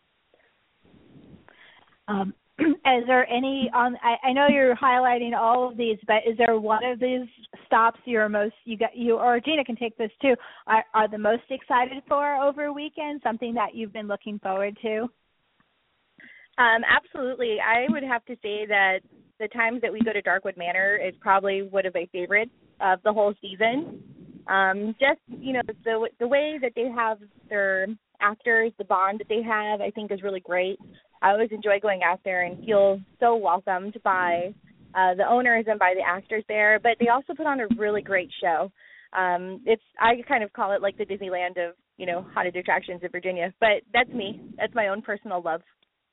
Um, is there any on? I, I know you're highlighting all of these, but is there one of these stops you're most you got you or Gina can take this too? Are, are the most excited for over a weekend? Something that you've been looking forward to? Um, absolutely. I would have to say that the times that we go to Darkwood Manor is probably one of my favorites of the whole season. Um, just, you know, the the way that they have their actors, the bond that they have, I think is really great. I always enjoy going out there and feel so welcomed by uh, the owners and by the actors there. But they also put on a really great show. Um, it's I kind of call it like the Disneyland of, you know, haunted attractions in Virginia. But that's me. That's my own personal love.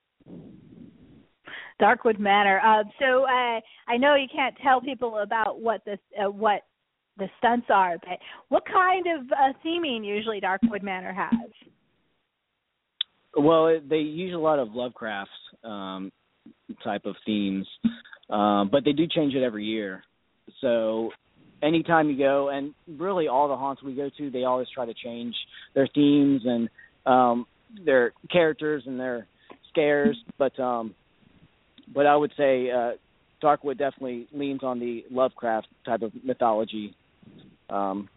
Darkwood Manor. Uh, so uh, I know you can't tell people about what the uh, what the stunts are, but what kind of uh, theming usually Darkwood Manor has? Well, it, they use a lot of Lovecraft um, type of themes, um, but they do change it every year. So anytime you go, and really all the haunts we go to, they always try to change their themes and um, their characters and their scares, but um, But I would say uh, Darkwood definitely leans on the Lovecraft type of mythology. Um,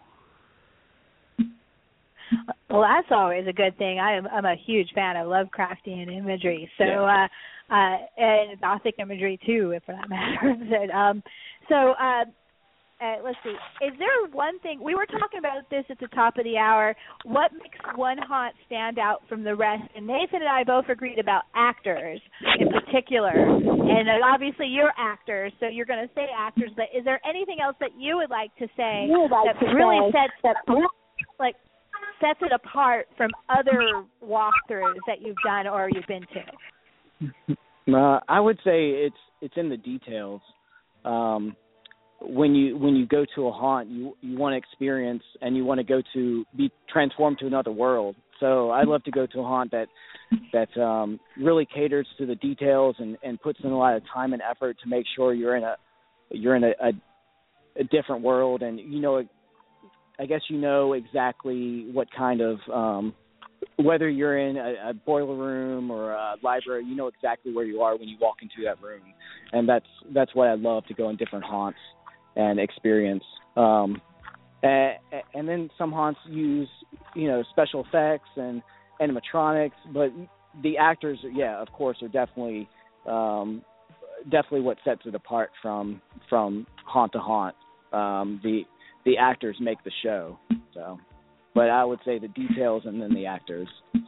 well, that's always a good thing. I am, I'm a huge fan of Lovecraftian imagery, so yeah. uh, uh, and Gothic imagery too, if for that matter. but, um, so, uh, uh, let's see. Is there one thing we were talking about this at the top of the hour? What makes one haunt stand out from the rest? And Nathan and I both agreed about actors in particular. And uh, obviously, you're actors, so you're going to say actors. But is there anything else that you would like to say like that to really say. sets that like sets it apart from other walkthroughs that you've done or you've been to? Uh, I would say it's it's in the details. Um, when you when you go to a haunt, you you want to experience and you want to go to be transformed to another world. So I love to go to a haunt that that um, really caters to the details and, and puts in a lot of time and effort to make sure you're in a you're in a, a, a different world, and you know, I guess you know exactly what kind of um, whether you're in a, a boiler room or a library, you know exactly where you are when you walk into that room, and that's that's what I love, to go in different haunts and experience. Um, and, and then some haunts use, you know, special effects and animatronics, but the actors, yeah, of course, are definitely um, definitely what sets it apart from from haunt to haunt. Um, the the actors make the show, so. But I would say the details and then the actors.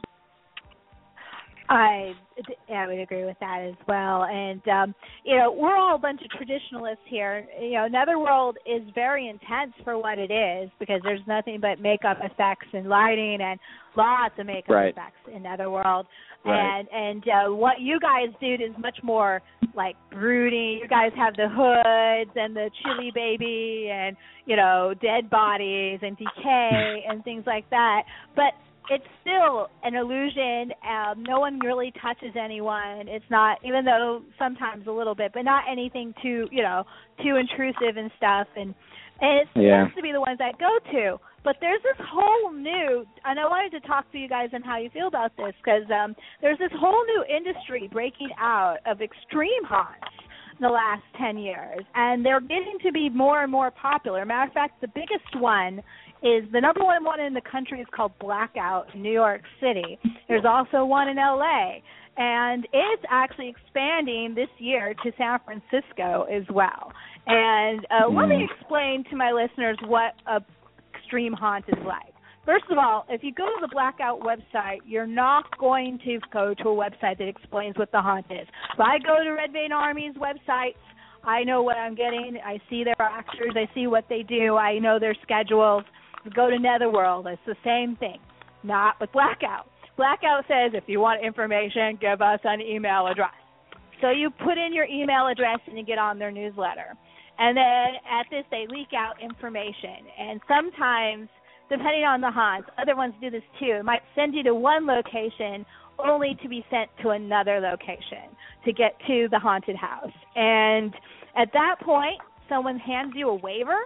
I, I would agree with that as well. And, um, you know, we're all a bunch of traditionalists here. You know, Netherworld is very intense for what it is, because there's nothing but makeup effects and lighting and lots of makeup right. effects in Netherworld. Right. And, and uh, what you guys do is much more like brooding. You guys have the hoods and the chili baby and, you know, dead bodies and decay and things like that. But it's still an illusion. Um, no one really touches anyone. It's not, even though sometimes a little bit, but not anything too, you know, too intrusive and stuff. And, and it's yeah. supposed to be the ones that go to. But there's this whole new, and I wanted to talk to you guys on how you feel about this, because um, there's this whole new industry breaking out of extreme haunts in the last ten years, and they're getting to be more and more popular. Matter of fact, the biggest one is the number one one in the country is called Blackout in New York City. There's also one in L A, and it's actually expanding this year to San Francisco as well. And uh, mm. let me explain to my listeners what a extreme haunt is like. First of all, if you go to the Blackout website, you're not going to go to a website that explains what the haunt is. If I go to Red Vein Army's websites, I know what I'm getting. I see their actors. I see what they do. I know their schedules. Go to Netherworld. It's the same thing, not with Blackout. Blackout says if you want information, give us an email address. So you put in your email address and you get on their newsletter. And then at this, they leak out information. And sometimes, depending on the haunts, other ones do this too. It might send you to one location only to be sent to another location to get to the haunted house. And at that point, someone hands you a waiver,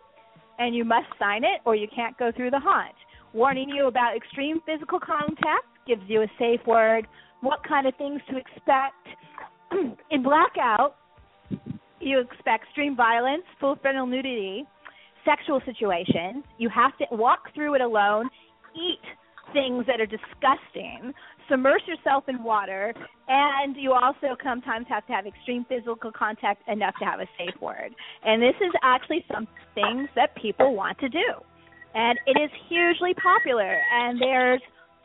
and you must sign it or you can't go through the haunt. Warning you about extreme physical contact, gives you a safe word, what kind of things to expect. In Blackout, you expect extreme violence, full frontal nudity, sexual situations. You have to walk through it alone, eat things that are disgusting, submerge yourself in water, and you also sometimes have to have extreme physical contact enough to have a safe word. And this is actually some things that people want to do. And it is hugely popular, and there's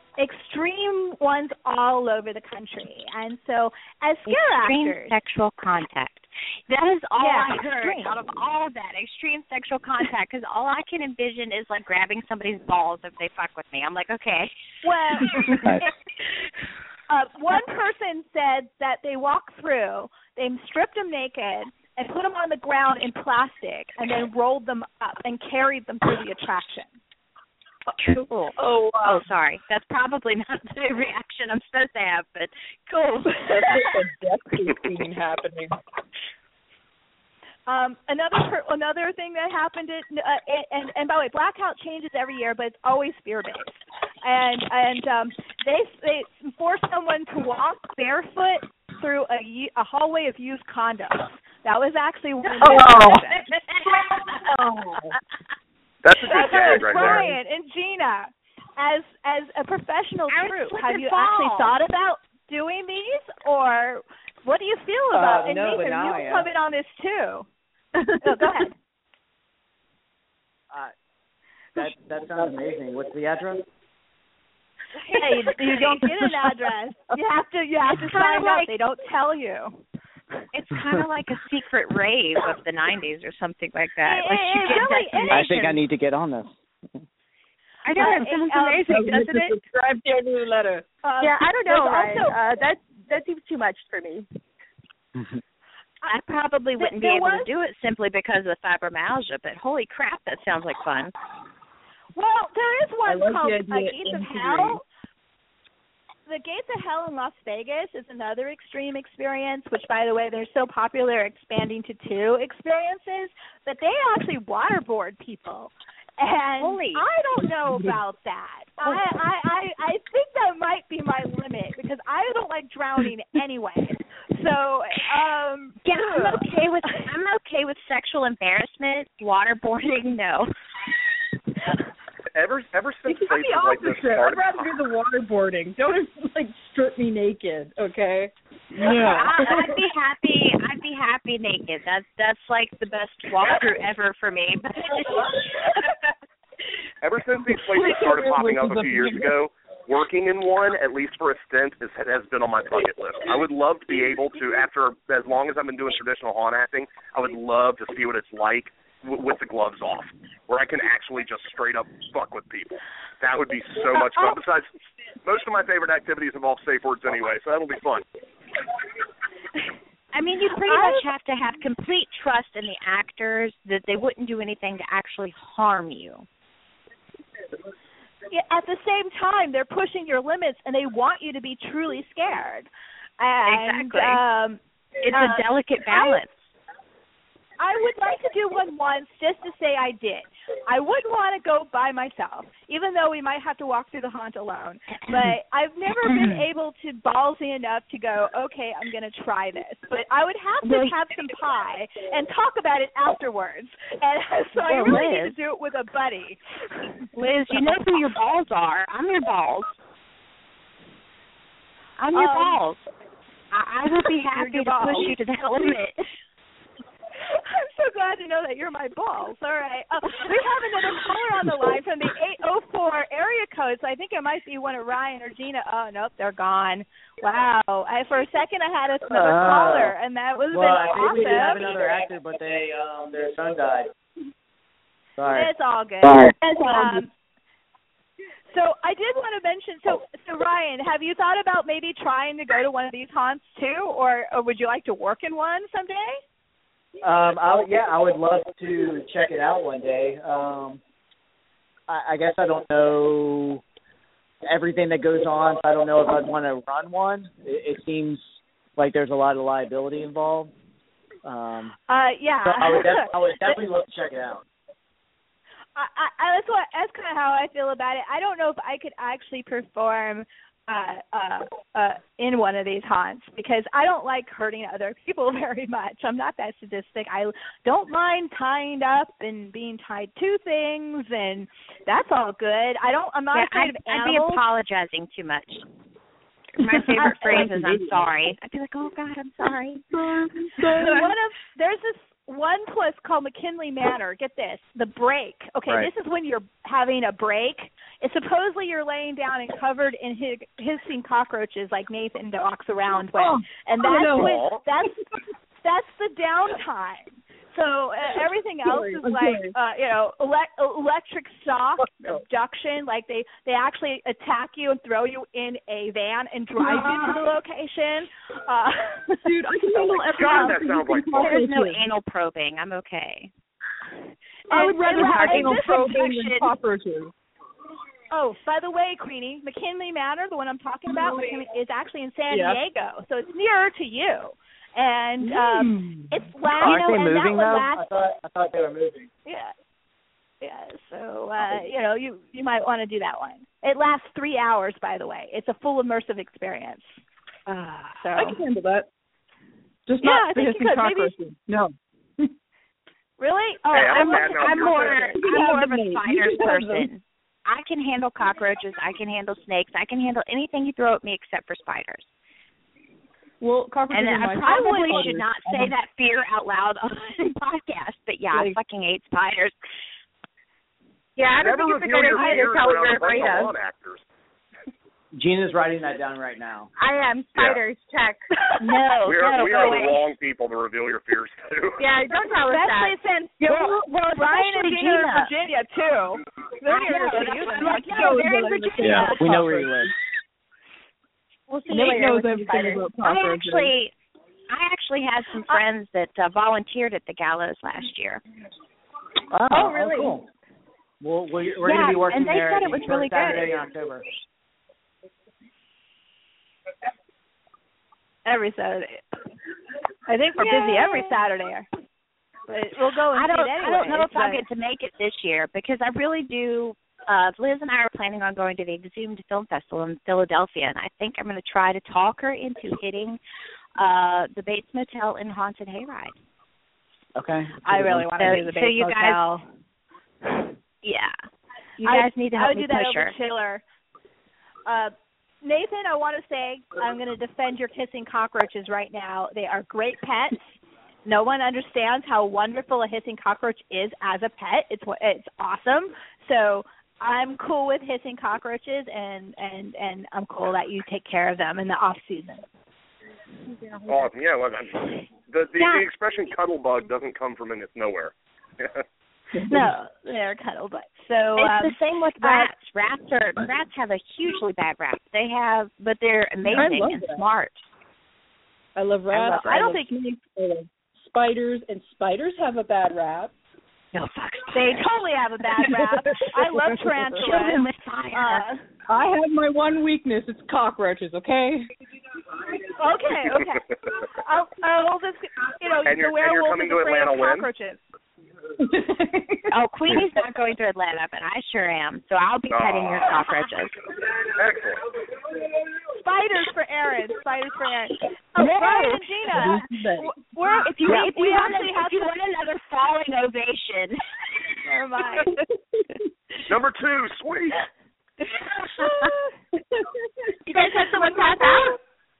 extreme ones all over the country. And so as scare extreme actors... sexual contact. That is all yeah, I heard extreme. out of all of that, extreme sexual contact, because all I can envision is, like, grabbing somebody's balls if they fuck with me. I'm like, okay. Well, uh, one person said that they walked through, they stripped them naked, and put them on the ground in plastic, and then rolled them up and carried them through the attraction. Cool. Oh, wow. Oh, sorry. That's probably not the reaction I'm supposed to have, but cool. That's like a death scene happening. Um, another per, another thing that happened, at, uh, and and by the way, Blackout changes every year, but it's always fear based. And and um, they they force someone to walk barefoot through a, a hallway of used condoms. That was actually one of the oh. oh. That's a good gag right Brian there. and Gina, as as a professional troupe, have you fall. actually thought about doing these, or what do you feel about? Uh, and no, Nathan, but now you I am. come in on this too. Oh, go ahead. Uh, that that sounds amazing. What's the address? Hey, you, you don't get an address. You have to you have to sign up. They don't tell you. It's kind of like a secret rave of the nineties or something like that. It, like you it get really is. I think I need to get on this. I know, it sounds um, amazing, doesn't it? Subscribe to our newsletter. Um, Yeah, I don't know, there's Ryan. also- Uh, that that seems too much for me. I probably wouldn't There be able was- to do it simply because of the fibromyalgia, but holy crap, that sounds like fun. Well, there is one I like called the uh, idea Gates of integrating. Hell. The Gates of Hell in Las Vegas is another extreme experience, which, by the way, they're so popular, expanding to two experiences, but they actually waterboard people. And Holy. I don't know about that. I, I, I, I think that might be my limit because I don't like drowning anyway. So, um, Yeah, I'm okay with I'm okay with sexual embarrassment. Waterboarding, no. Ever ever since I'm places the like this opposite. I'd started, rather do the waterboarding. Don't like strip me naked, okay? I, I'd be happy. I'd be happy naked. That's that's like the best walkthrough ever for me. ever since these places started popping up a few years ago, working in one, at least for a stint, is, has been on my bucket list. I would love to be able to, after as long as I've been doing traditional haunt acting, I would love to see what it's like w- with the gloves off, where I can actually just straight up fuck with people. That would be so much fun. Besides, most of my favorite activities involve safe words anyway, so that'll be fun. I mean, you pretty much have to have complete trust in the actors that they wouldn't do anything to actually harm you. Yeah, at the same time, they're pushing your limits, and they want you to be truly scared. And, Exactly. Um, It's uh, a delicate balance. I, I would like to do one once just to say I did. I wouldn't want to go by myself, even though we might have to walk through the haunt alone. But I've never been able to ballsy enough to go, okay, I'm going to try this. But I would have to have some pie and talk about it afterwards. And so I Well, really Liz. need to do it with a buddy. Liz, you know who your balls are. I'm your balls. I'm your Um, balls. I, I would be happy your to push balls. you to that limit. I'm so glad to know that you're my balls. All right. Uh, we have another caller on the line from the eight oh four area code, so I think it might be one of Ryan or Gina. Oh, nope, they're gone. Wow. I, for a second, I had another Uh, caller, and that was Well, been I think awesome. we did have another actor, but they um their son died. Sorry. It's all good. Sorry. It's all good. So I did want to mention, so so Ryan, have you thought about maybe trying to go to one of these haunts too, or, or would you like to work in one someday? Um, I would, yeah, I would love to check it out one day. Um, I, I guess I don't know everything that goes on, so I don't know if I'd want to run one. It, it seems like there's a lot of liability involved. Um, Uh, yeah. so I would, def- I would definitely love to check it out. I, I, that's what that's kind of how I feel about it. I don't know if I could actually perform uh, uh, uh, in one of these haunts because I don't like hurting other people very much. I'm not that sadistic. I don't mind tying up and being tied to things, and that's all good. I don't. I'm not Yeah, afraid I'd, of I'd be animals. apologizing too much. My favorite phrase is "I'm sorry." I'd be like, "Oh God, I'm sorry." One of there's this one place called McKinley Manor. Get this, the break. Okay, Right. this is when you're having a break. It's supposedly you're laying down and covered in his, hissing cockroaches like Nathan walks around with, Oh, and oh, that's no. when, that's that's the downtime. So uh, everything else sorry, is I'm like sorry. uh, you know ele- electric shock abduction. Like they they actually attack you and throw you in a van and drive you to the location. Uh, Dude, I can handle everything. God, that sounds like fun. There's no anal probing. I'm okay. I would rather And- have and anal this probing abduction- than cockroaches. Oh, by the way, Queenie, McKinley Manor, the one I'm talking about, McKinley, is actually in San Yeah. Diego, so it's nearer to you. And um, it's last, Aren't you know, they and moving that though? one I last, thought I thought they were moving. yeah, yeah. So uh, you know, you you might want to do that one. It lasts three hours, by the way. It's a full immersive experience. Uh, so I can handle that. Just Yeah, not I the think you hissing could. Maybe- cockroaches. No. really, oh, Hey, I'm I'm, a bad mouth I'm more person. I'm You more have of a them, mate. spiders You have them. person. I can handle cockroaches. I can handle snakes. I can handle anything you throw at me except for spiders. Well, cockroaches And are I my probably favorite should not spiders. say that fear out loud on the podcast, but yeah, I Like- fucking hate spiders. Yeah, I don't Never think it's a reveal good your idea to fears tell what around you're a bunch afraid of of. haunt actors. Gina's writing that down right now. I am. Spiders, check. No, We are, no, we are no, the wait. wrong people to reveal your fears to. Yeah, don't tell us Especially that. since Yeah, well, well, well, Ryan and especially Gina are in Gina. Virginia too. They're I near know, to that's you. what than I'm like, us. no, they're in Virginia. Yeah, we know where you live. We'll see Nate you later knows with the everything spiders. about I cockroaches. actually, I actually had some friends that uh, volunteered at the gallows last year. Oh, Oh, really? cool. Well, we're, we're Yeah, going to be working and they there said it the was really first Saturday good. in October. Every Saturday. I think we're Yay. busy every Saturday. But we'll go and I don't, see it anyway. I don't know if I'll but- get to make it this year because I really do. Uh, Liz and I are planning on going to the Exhumed Film Festival in Philadelphia, and I think I'm going to try to talk her into hitting uh, the Bates Motel in Haunted Hayride. Okay. I really want to So- do the so Bates you guys- Motel. Yeah, you I- guys need to I help would me do that push over her. Chiller. Uh, Nathan, I want to say I'm going to defend your hissing cockroaches right now. They are great pets. No one understands how wonderful a hissing cockroach is as a pet. It's it's awesome. So I'm cool with hissing cockroaches, and and and I'm cool that you take care of them in the off season. Awesome. Yeah, well, I'm- the, the, Yeah. the expression cuddle bug doesn't come from in it's nowhere. No, they're cuddle butts. So It's um, the same with uh, rats. Rats are rats have a hugely bad rap. They have, but they're amazing love and that. smart. I love rats. I don't love think- snakes, I love spiders, and spiders have a bad rap. No fuck. they totally have a bad rap. I love Kill tarantulas. them with fire. Uh, I have my one weakness. It's cockroaches. Okay. Okay, okay. I'll, I'll just, you know, And the you're- and you're werewolf coming is to afraid Atlanta of when? cockroaches. Oh, Queenie's not going to Atlanta, but I sure am. So I'll be petting your Aw. cockroaches. Excellent. Spiders for Aaron. Spiders for Aaron. Oh, Yay. Brian and Gina. w- We're, If you, we, if we you want, actually have if you some- want another falling ovation. Never mind. Number two, sweet. You guys had someone pass out?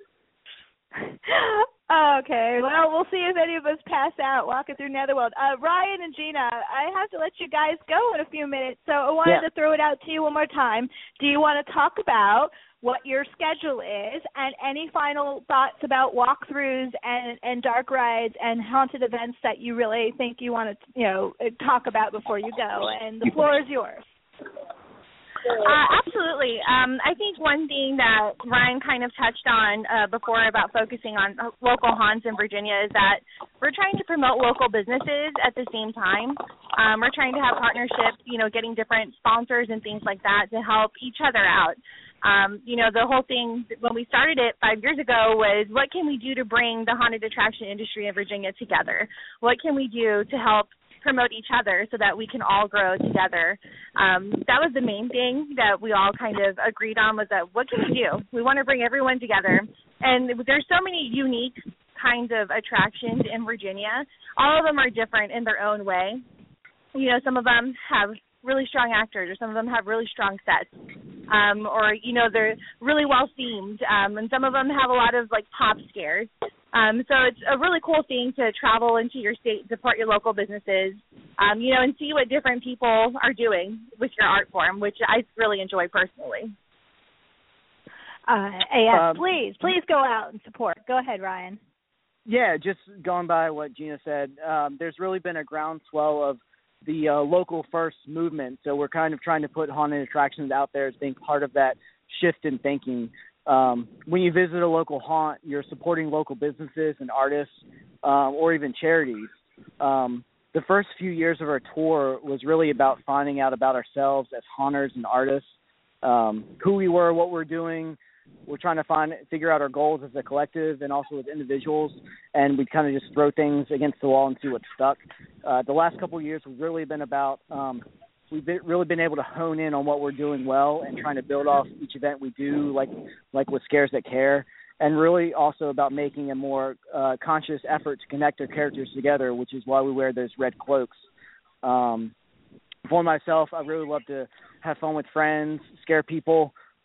Okay, well, we'll see if any of us pass out walking through Netherworld. Uh, Ryan and Gina, I have to let you guys go in a few minutes, so I wanted Yeah. to throw it out to you one more time. Do you want to talk about what your schedule is and any final thoughts about walkthroughs and, and dark rides and haunted events that you really think you want to, you know, talk about before you go? And the floor is yours. Uh, absolutely. Um, I think one thing that Ryan kind of touched on uh, before about focusing on local haunts in Virginia is that we're trying to promote local businesses at the same time. Um, we're trying to have partnerships, you know, getting different sponsors and things like that to help each other out. Um, you know, the whole thing when we started it five years ago was what can we do to bring the haunted attraction industry in Virginia together? What can we do to help promote each other so that we can all grow together? Um, that was the main thing that we all kind of agreed on was that what can we do? We want to bring everyone together. And there's so many unique kinds of attractions in Virginia. All of them are different in their own way. You know, some of them have really strong actors, or some of them have really strong sets, um, or, you know, they're really well themed, um, and some of them have a lot of, like, pop scares. Um, so it's a really cool thing to travel into your state, support your local businesses, um, you know, and see what different people are doing with your art form, which I really enjoy personally. Uh, yes, Um, please, please go out and support. Go ahead, Ryan. Yeah, just going by what Gina said, um, there's really been a groundswell of the uh, local first movement. So we're kind of trying to put haunted attractions out there as being part of that shift in thinking. Um, when you visit a local haunt, you're supporting local businesses and artists, um, or even charities. Um, the first few years of our tour was really about finding out about ourselves as haunters and artists, um, who we were, what we're doing. We're trying to find, figure out our goals as a collective and also as individuals, and we kind of just throw things against the wall and see what stuck. Uh, the last couple of years have really been about, um, we've been, really been able to hone in on what we're doing well and trying to build off each event we do, like like with Scares That Care, and really also about making a more uh, conscious effort to connect our characters together, which is why we wear those red cloaks. Um, for myself, I really love to have fun with friends, scare people,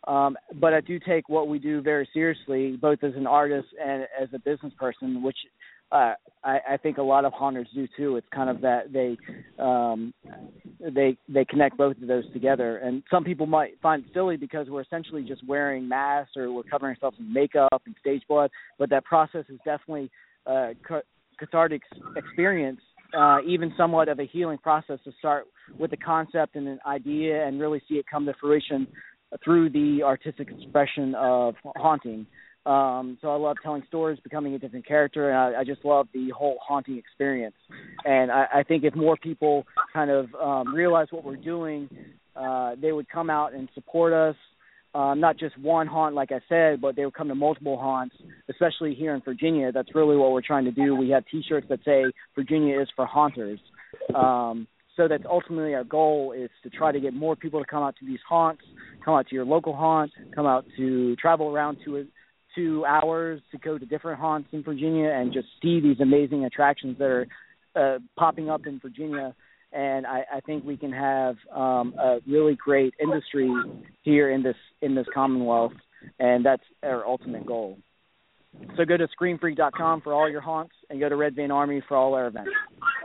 Um, but I do take what we do very seriously, both as an artist and as a business person, which uh, I, I think a lot of haunters do too. It's kind of that they um, they they connect both of those together. And some people might find it silly because we're essentially just wearing masks or we're covering ourselves in makeup and stage blood. But that process is definitely a cathartic experience, uh, even somewhat of a healing process to start with a concept and an idea and really see it come to fruition through the artistic expression of haunting. Um, so I love telling stories, becoming a different character, and I, I just love the whole haunting experience. And I, I think if more people kind of um, realize what we're doing, uh, they would come out and support us. Um, not just one haunt, like I said, but they would come to multiple haunts, especially here in Virginia. That's really what we're trying to do. We have T-shirts that say Virginia is for haunters. Um, so that's ultimately our goal, is to try to get more people to come out to these haunts, come out to your local haunt, come out to travel around to it. Two hours to go to different haunts in Virginia and just see these amazing attractions that are uh, popping up in Virginia. And I, I think we can have um, a really great industry here in this in this Commonwealth, and that's our ultimate goal. So go to scream freak dot com for all your haunts, and go to Red Vein Army for all our events.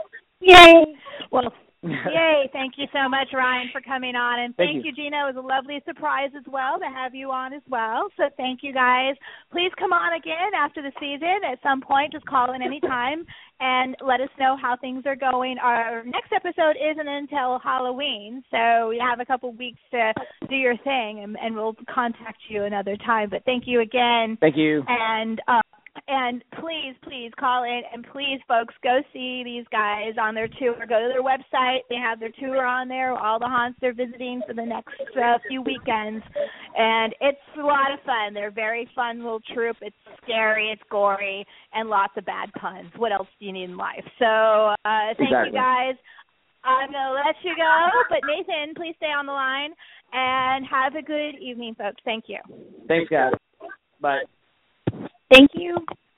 Yay! Well, yay! Thank you so much, Ryan, for coming on, and thank, thank you. you, Gina. It was a lovely surprise as well to have you on as well. So thank you, guys. Please come on again after the season at some point. Just call in any time and let us know how things are going. Our next episode isn't until Halloween, so you have a couple weeks to do your thing, and, and we'll contact you another time. But thank you again. Thank you. And uh, And please, please call in, and please, folks, go see these guys on their tour. Go to their website. They have their tour on there, all the haunts they're visiting for the next uh, few weekends. And it's a lot of fun. They're a very fun little troupe. It's scary, it's gory, and lots of bad puns. What else do you need in life? So uh, thank exactly. you, guys. I'm going to let you go, but Nathan, please stay on the line, and have a good evening, folks. Thank you. Thanks, guys. Bye. Thank you.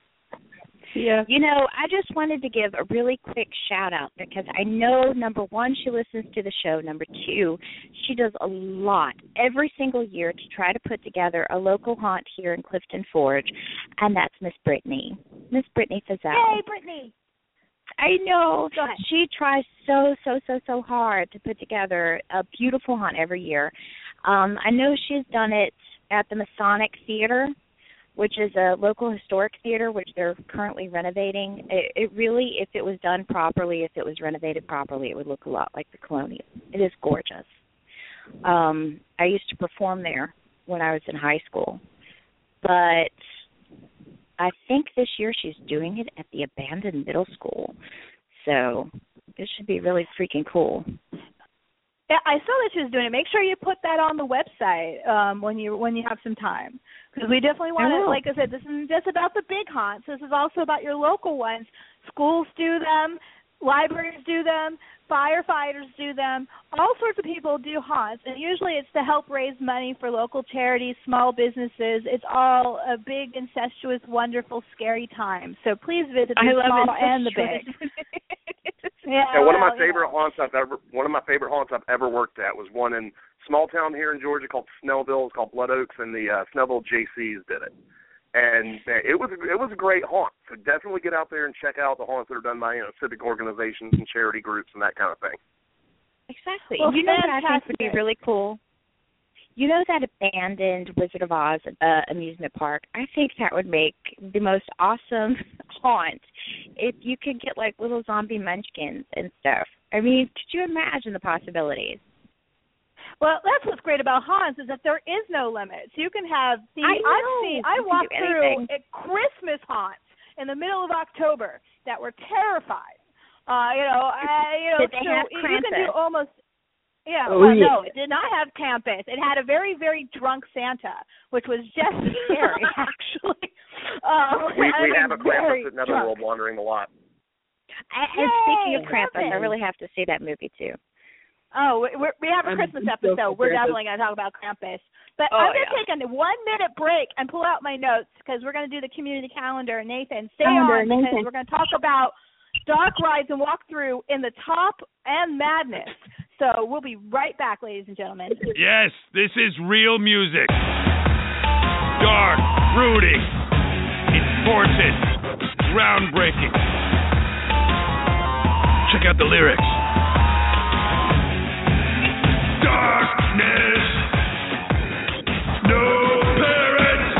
Yeah. You know, I just wanted to give a really quick shout-out because I know, number one, she listens to the show. Number two, she does a lot every single year to try to put together a local haunt here in Clifton Forge, and that's Miss Brittany. Miss Brittany Fazell. Hey, Brittany. I know. Go ahead. She tries so, so, so, so hard to put together a beautiful haunt every year. Um, I know she's done it at the Masonic Theater, which is a local historic theater, which they're currently renovating. It, it really, if it was done properly, if it was renovated properly, it would look a lot like the Colonial. It is gorgeous. Um, I used to perform there when I was in high school. But I think this year she's doing it at the abandoned middle school. So this should be really freaking cool. Yeah, I saw that she was doing it. Make sure you put that on the website um, when you when you have some time, because we definitely want to. Like I said, this isn't just about the big haunts. This is also about your local ones. Schools do them, libraries do them, firefighters do them. All sorts of people do haunts, and usually it's to help raise money for local charities, small businesses. It's all a big, incestuous, wonderful, scary time. So please visit the small and the big. Yeah, yeah, one of my favorite yeah. haunts I've ever one of my favorite haunts I've ever worked at was one in small town here in Georgia called Snellville. It's called Blood Oaks, and the uh, Snellville J Cs did it. And uh, it was it was a great haunt. So definitely get out there and check out the haunts that are done by, you know, civic organizations and charity groups and that kind of thing. Exactly. Well, you know what I think would be really cool? You know that abandoned Wizard of Oz uh, amusement park? I think that would make the most awesome haunt if you could get, like, little zombie munchkins and stuff. I mean, could you imagine the possibilities? Well, that's what's great about haunts is that there is no limits. You can have the I know. I've seen I you walked through anything. at Christmas haunts in the middle of October that were terrified. Uh, you know, uh, you know, Did they so have you can do Krampus? almost. Yeah, Oh, well, yeah. no, it did not have Krampus. It had a very, very drunk Santa, which was just as scary, actually. Um, We I we mean, have a very Krampus at Netherworld drunk. wandering a lot. I, and speaking of Yay, Krampus, I Krampus. really have to see that movie, too. Oh, we're, we have a I'm Christmas so episode. We're Krampus. definitely going to talk about Krampus. But Oh, I'm going to yeah. take a one-minute break and pull out my notes because we're going to do the community calendar. Nathan, stay Calendar, on because Nathan. we're going to talk about dark rides and walkthrough in the Top and Madness. So we'll be right back, ladies and gentlemen. Yes, this is real music. Dark, brooding, important, groundbreaking. Check out the lyrics. Darkness, no parents.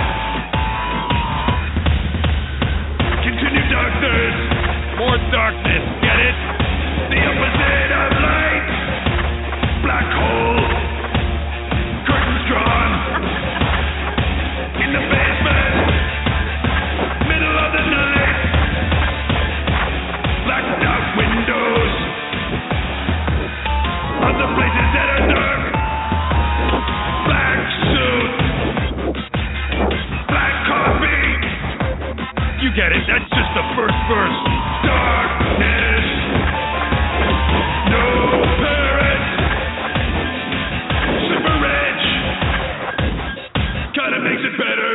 Continue darkness, more darkness, get it? The opposite of light. Black hole, curtains drawn. In the basement, middle of the night. Blacked out windows. Other places that are dark. Black suit. Black coffee. You get it, that's just the first verse. Darkness. No parents. Super rich. Kinda makes it better.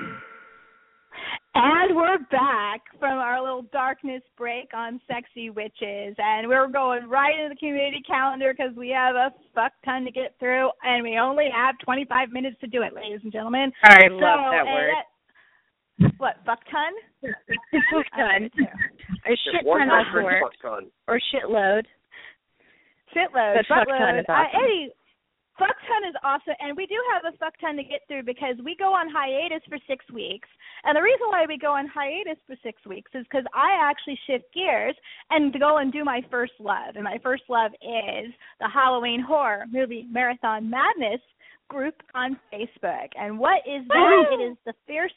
And we're back from our little darkness break on Sexy Witches, and we're going right into the community calendar because we have a fuck ton to get through, and we only have twenty-five minutes to do it, ladies and gentlemen. I so, love that word. That, what, fuck ton? Fuck ton. Or shit One ton hundred also works. fuck ton. Or shitload. Shitload. But fuck ton Buttload. is awesome. Uh, Eddie, fuck ton is awesome, and we do have a fuck ton to get through because we go on hiatus for six weeks. And the reason why we go on hiatus for six weeks is because I actually shift gears and to go and do my first love. And my first love is the Halloween horror movie Marathon Madness group on Facebook. And what is that? It is the fierce.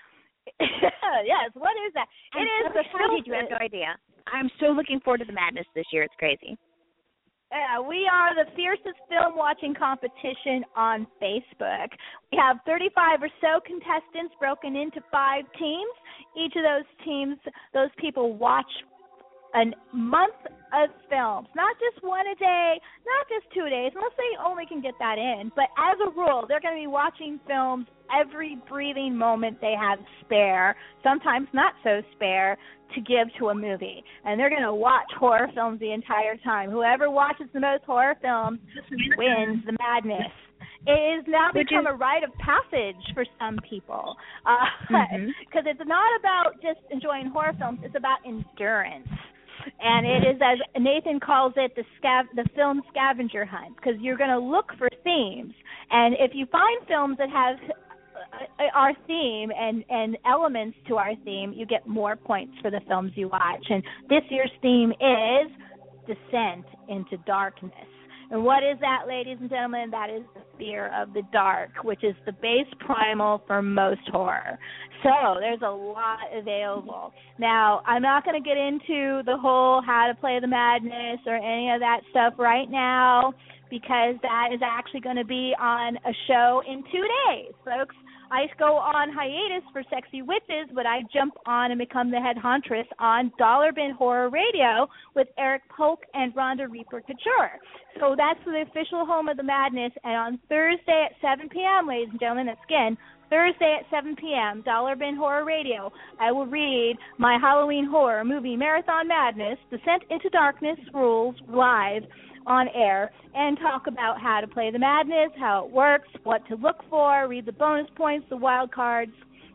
Yes, what is that? I'm it is so the excited. You have no idea. I'm so looking forward to the madness this year. It's crazy. Uh, we are the fiercest film watching competition on Facebook. We have thirty-five or so contestants broken into five teams. Each of those teams, those people watch a month of films, not just one a day, not just two days, unless they only can get that in. But as a rule, they're going to be watching films every breathing moment they have spare, sometimes not so spare, to give to a movie. And they're going to watch horror films the entire time. Whoever watches the most horror films wins the madness. It has now Would become you... a rite of passage for some people. Because uh, mm-hmm. it's not about just enjoying horror films, it's about endurance. And it is, as Nathan calls it, the scav- the film scavenger hunt, because you're going to look for themes. And if you find films that have our theme and, and elements to our theme, you get more points for the films you watch. And this year's theme is Descent into Darkness. And what is that, ladies and gentlemen? That is the fear of the dark, which is the base primal for most horror. So there's a lot available. Now, I'm not going to get into the whole how to play the madness or any of that stuff right now, because that is actually going to be on a show in two days, folks. I go on hiatus for Sexy Witches, but I jump on and become the head huntress on Dollar Bin Horror Radio with Eric Polk and Rhonda Reaper Couture. So that's the official home of the madness. And on Thursday at seven p.m., ladies and gentlemen, that's again, Thursday at seven p.m., Dollar Bin Horror Radio, I will read my Halloween horror movie Marathon Madness, Descent into Darkness rules live on air, and talk about how to play the madness, how it works, what to look for, read the bonus points, the wild cards.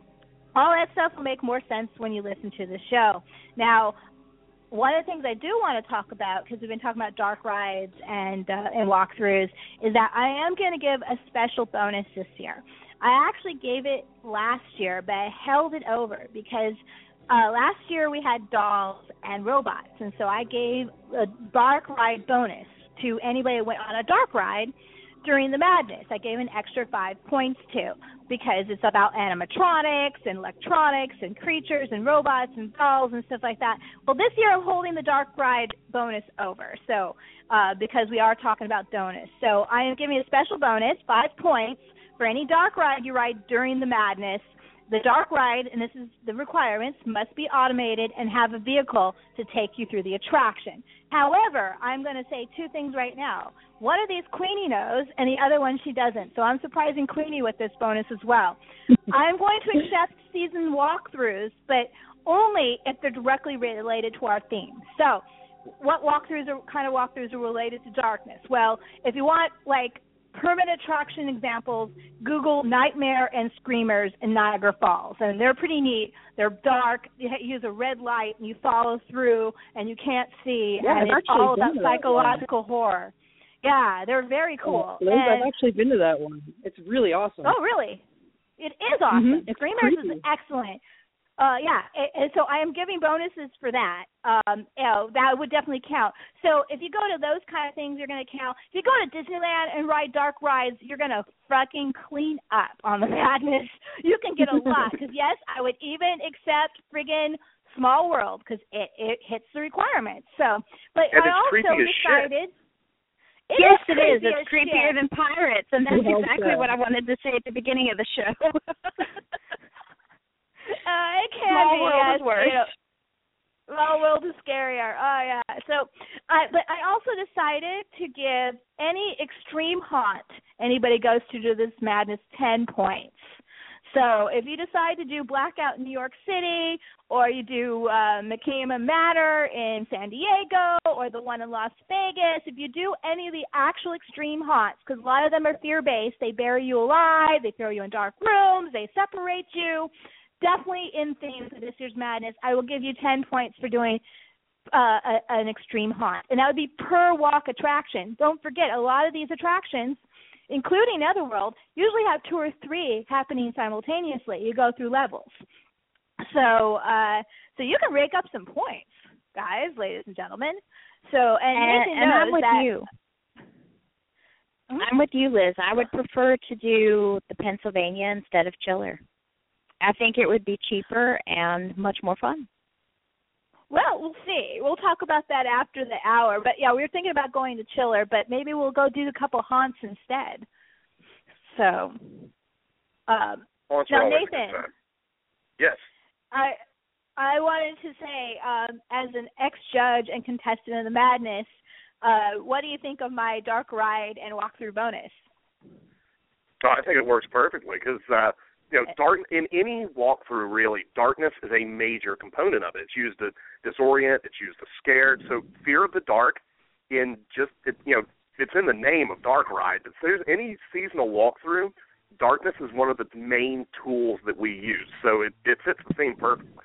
All that stuff will make more sense when you listen to the show. Now, one of the things I do want to talk about, because we've been talking about dark rides and uh, and walkthroughs, is that I am going to give a special bonus this year. I actually gave it last year, but I held it over because uh, last year we had dolls and robots, and so I gave a dark ride bonus to anybody who went on a dark ride during the madness. I gave an extra five points to, because it's about animatronics and electronics and creatures and robots and dolls and stuff like that. Well, this year I'm holding the dark ride bonus over, so uh, because we are talking about donuts. So I am giving a special bonus, five points, for any dark ride you ride during the madness. The dark ride, and this is the requirements, must be automated and have a vehicle to take you through the attraction. However, I'm going to say two things right now. One of these Queenie knows, and the other one she doesn't. So I'm surprising Queenie with this bonus as well. I'm going to accept season walkthroughs, but only if they're directly related to our theme. So what walkthroughs are kind of walkthroughs are related to darkness? Well, if you want like permanent attraction examples, Google Nightmare and Screamers in Niagara Falls, and they're pretty neat. They're dark. You use a red light, and you follow through, and you can't see, Yeah, and I've it's actually all been about to that psychological horror. Yeah, they're very cool. Oh, Liz, and, I've actually been to that one. It's really awesome. oh, really? It is awesome. Mm-hmm. It's Screamers creepy. is excellent. Uh, yeah, and, and so I am giving bonuses for that. Um, you know, that would definitely count. So if you go to those kind of things, you're going to count. If you go to Disneyland and ride dark rides, you're going to fucking clean up on the madness. You can get a lot. Because, yes, I would even accept friggin' Small World because it, it hits the requirements. So, but And I it's creepy also as decided. shit. It yes, is it is. creepy It's as creepier shit. than pirates, and that's Well exactly said. what I wanted to say at the beginning of the show. Uh, it can Small be, World yes, is worse. you know. Small World is scarier. Oh yeah. So, I but I also decided to give any extreme haunt anybody goes to do this madness ten points. So if you decide to do Blackout in New York City, or you do uh, McKean Manor in San Diego, or the one in Las Vegas, if you do any of the actual extreme haunts, because a lot of them are fear-based, they bury you alive, they throw you in dark rooms, they separate you. Definitely in theme for this year's madness, I will give you ten points for doing uh, a, an extreme haunt, and that would be per walk attraction. Don't forget, a lot of these attractions, including Netherworld, usually have two or three happening simultaneously. You go through levels, so uh, so you can rake up some points, guys, ladies and gentlemen. So and and, Nathan and knows I'm with that, you. Mhm. I'm with you, Liz. I would prefer to do the Pennsylvania instead of Chiller. I think it would be cheaper and much more fun. Well, we'll see. We'll talk about that after the hour. But, yeah, we were thinking about going to Chiller, but maybe we'll go do a couple haunts instead. So, um, Haunts now, are always a good Nathan, time. Yes. I I wanted to say, um, as an ex-judge and contestant in the madness, uh, what do you think of my dark ride and walkthrough bonus? Oh, I think it works perfectly because, uh, you know, dark in any walkthrough, really, darkness is a major component of it. It's used to disorient. It's used to scare. So fear of the dark, in just it, you know, it's in the name of dark ride. If there's any seasonal walkthrough, darkness is one of the main tools that we use. So it, it fits the theme perfectly.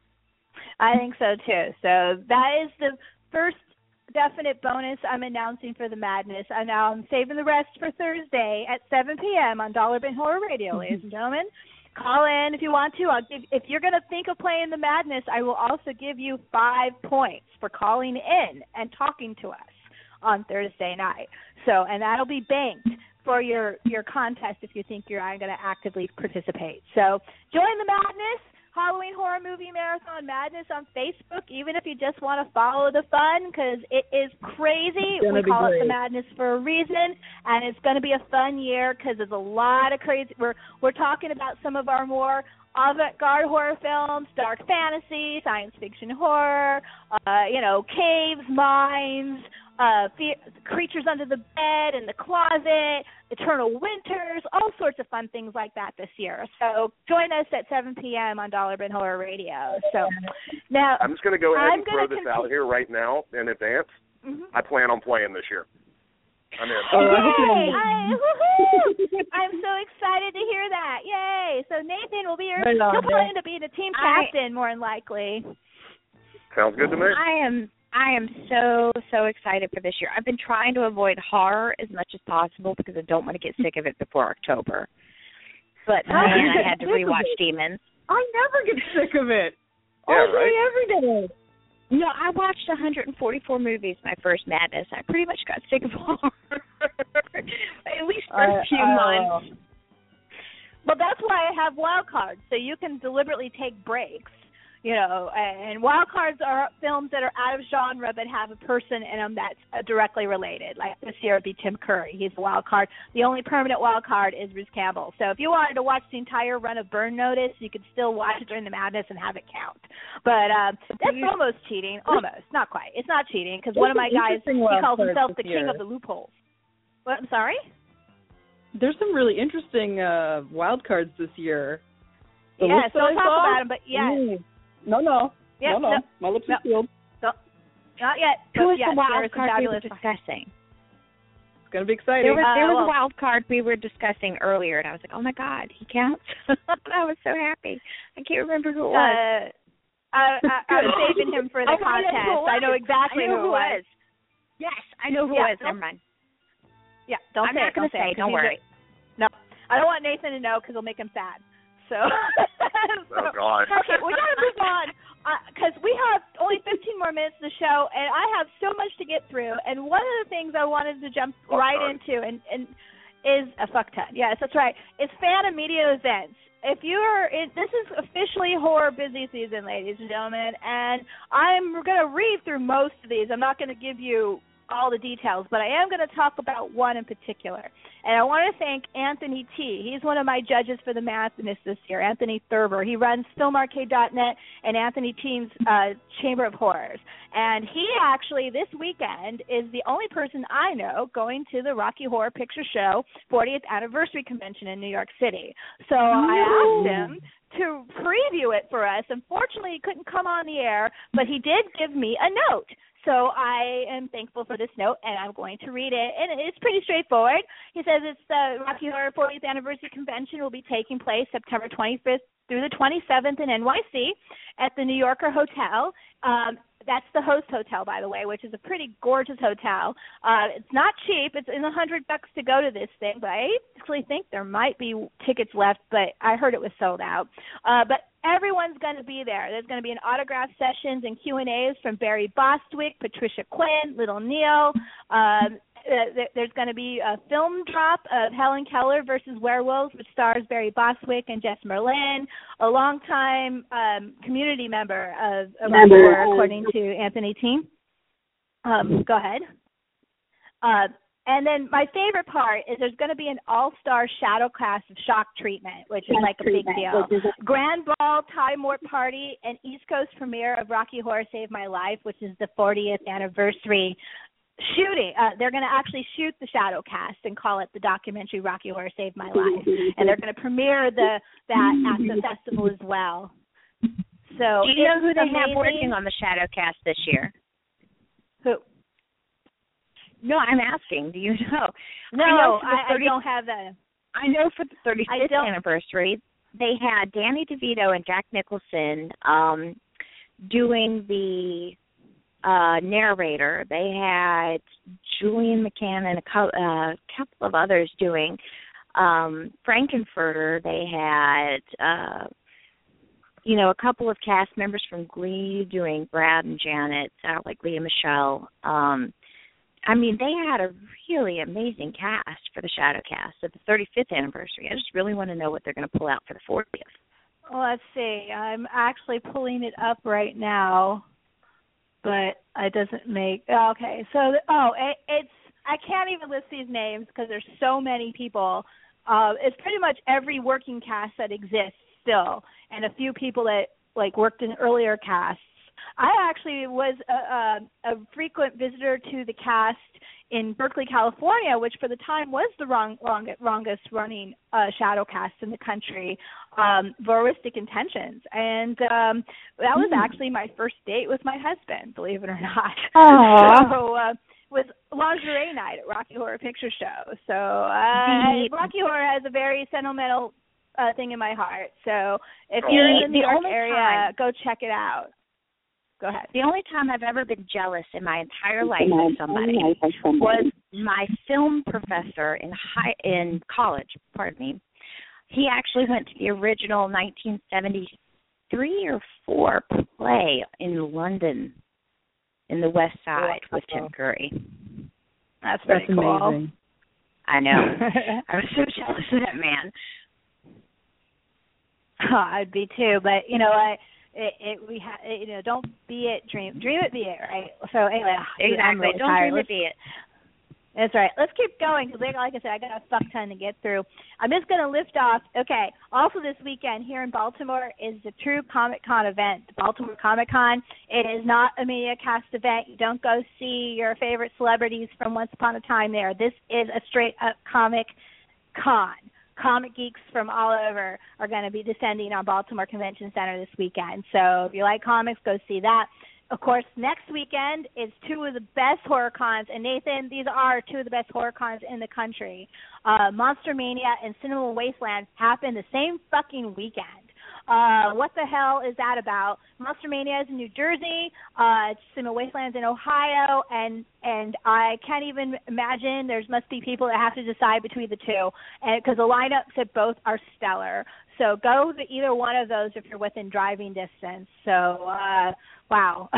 I think so too. So that is the first definite bonus I'm announcing for the madness. And now I'm saving the rest for Thursday at seven p.m. on Dollar Bin Horror Radio, ladies and gentlemen. Call in if you want to. I'll give, if you're going to think of playing the madness, I will also give you five points for calling in and talking to us on Thursday night. So, and that'll be banked for your, your contest if you think you're going to actively participate. So join the madness. Halloween Horror Movie Marathon Madness on Facebook, even if you just want to follow the fun, because it is crazy. We call it the madness for a reason, and it's going to be a fun year because there's a lot of crazy. We're we're talking about some of our more avant-garde horror films, dark fantasy, science fiction horror, uh, you know, caves, mines, uh, fe- creatures under the bed, in the closet, eternal winters, all sorts of fun things like that this year. So join us at seven p.m. on Dollar Bin Horror Radio. So now I'm just going to go ahead I'm and throw this continue. out here right now in advance. Mm-hmm. I plan on playing this year. I'm in. Oh, Yay! I, woohoo! I'm so excited to hear that. Yay! So Nathan will be your, Right on, he'll probably man. end up being a team I- captain more than likely. Sounds good to me. I am I am so, so excited for this year. I've been trying to avoid horror as much as possible because I don't want to get sick of it before October. But Oh, man, you I get had to sick of rewatch it. Demons. I never get sick of it. Yeah, All day, right? every day. No, I watched one hundred forty-four movies my first madness. I pretty much got sick of horror, at least for a I- few I- months. Well, that's why I have wild cards, so you can deliberately take breaks. You know, and wild cards are films that are out of genre but have a person in them that's uh, directly related. Like this year, it'd be Tim Curry. He's a wild card. The only permanent wild card is Bruce Campbell. So if you wanted to watch the entire run of Burn Notice, you could still watch it during the madness and have it count. But um, that's almost cheating. Almost, not quite. It's not cheating because one of my guys, he calls himself the king of the loopholes. What? I'm sorry. There's some really interesting uh, wild cards this year. The Yes, list that don't I talk saw? about them, but yes. Mm. No, no. Yeah, no, no. no. My lips No. are sealed. Don't, Not yet. Who was yes, the wild there are some card we were fabulous- discussing? It's going to be exciting. There was, there Uh, was well- a wild card we were discussing earlier, and I was like, oh, my God, he counts? I was so happy. I can't remember who it was. Uh, I, I, I was saving him for the Oh, I know contest. who it I know was. exactly I know who it was. Yes, I know who Yeah, it was. Never mind. Yeah, don't I'm say not it. going Don't to say. say. it, 'cause Don't he's worry. A, no, I don't want Nathan to know because it'll make him sad. So, so Oh, God. okay, we got to move on because uh, we have only fifteen more minutes of the show, and I have so much to get through. And one of the things I wanted to jump Fuck right ton. into and, and is a fuck ton. Yes, that's right. It's fan and media events. If you're in, this is officially horror busy season, ladies and gentlemen, and I'm going to read through most of these. I'm not going to give you all the details, but I am going to talk about one in particular. And I want to thank Anthony T. He's one of my judges for the Mathiness this year, Anthony Thurber. He runs film arcade dot net and Anthony T's uh, Chamber of Horrors. And he actually, this weekend, is the only person I know going to the Rocky Horror Picture Show fortieth Anniversary Convention in New York City. So I asked him to preview it for us. Unfortunately, he couldn't come on the air, but he did give me a note. So I am thankful for this note, and I'm going to read it. And it's pretty straightforward. He says it's the Rocky Horror fortieth Anniversary Convention will be taking place September twenty-fifth through the twenty-seventh in N Y C at the New Yorker Hotel. Um, that's the host hotel, by the way, which is a pretty gorgeous hotel. Uh, it's not cheap. It's in a hundred bucks to go to this thing, but I actually think there might be tickets left, but I heard it was sold out. Uh, but everyone's going to be there. There's going to be an autograph sessions and Q and A's from Barry Bostwick, Patricia Quinn, Little Neil. Um, uh, there's going to be a film drop of Helen Keller versus Werewolves, which stars Barry Bostwick and Jess Merlin, a longtime um, community member of, of Rocky Horror, according to Anthony T. Um, go ahead. Uh, And then my favorite part is there's going to be an all-star shadow class of shock treatment, which is like a big deal. Grand Ball, Ty Mort Party, and East Coast premiere of Rocky Horror Saved My Life, which is the fortieth anniversary shooting. Uh, they're going to actually shoot the shadow cast and call it the documentary Rocky Horror Saved My Life. And they're going to premiere the that at the festival as well. So do you know who they amazing. have working on the shadow cast this year? Who? No, I'm asking. Do you know? No, I, know I, thirty I don't have that. I know for the thirty-fifth don't- anniversary, they had Danny DeVito and Jack Nicholson um, doing the uh, narrator. They had Julian McCann and a co- uh, couple of others doing um, Frankenfurter. They had, uh, you know, a couple of cast members from Glee doing Brad and Janet, uh, like Leah Michelle. Um, I mean, they had a really amazing cast for the shadow cast of the thirty-fifth anniversary. I just really want to know what they're going to pull out for the fortieth. Well, let's see. I'm actually pulling it up right now, but it doesn't make. Okay, so oh, it, it's I can't even list these names because there's so many people. Uh, it's pretty much every working cast that exists still, and a few people that like worked in earlier casts. I actually was a, a, a frequent visitor to the cast in Berkeley, California, which for the time was the wrong, long, longest running uh, shadow cast in the country, um, Voyeuristic Intentions. And um, that was actually my first date with my husband, believe it or not. Aww. So uh, was lingerie night at Rocky Horror Picture Show. So uh, Rocky Horror has a very sentimental uh, thing in my heart. So if you're in the New York area, time. go check it out. Go ahead. The only time I've ever been jealous in my entire life of somebody was my film professor in high in college. Pardon me. He actually went to the original nineteen seventy-three or four play in London, in the West Side, with Tim Curry. That's pretty That's cool. amazing. I know. I was so jealous of that man. Oh, I'd be too, but you know what? It, it we ha- it, you know, don't be it, dream, dream it, be it, right? So anyway, Exactly. I'm really Don't tired. dream it, Let's- be it. That's right. Let's keep going because, like I said, I got a fuck ton to get through. I'm just going to lift off. Okay. Also, this weekend here in Baltimore is the True Comic Con event, the Baltimore Comic Con. It is not a media cast event. You don't go see your favorite celebrities from Once Upon a Time there. This is a straight up comic con. Comic geeks from all over are going to be descending on Baltimore Convention Center this weekend. So if you like comics, go see that. of course, next weekend is two of the best horror cons. And, Nathan, these are two of the best horror cons in the country. Uh, Monster Mania and Cinema Wasteland happen the same fucking weekend. Uh, what the hell is that about? Monster Mania is in New Jersey. Uh, Cinema Wasteland's in Ohio. And, and I can't even imagine. There must be people that have to decide between the two. And because the lineups at both are stellar. So go to either one of those if you're within driving distance. So, uh, wow.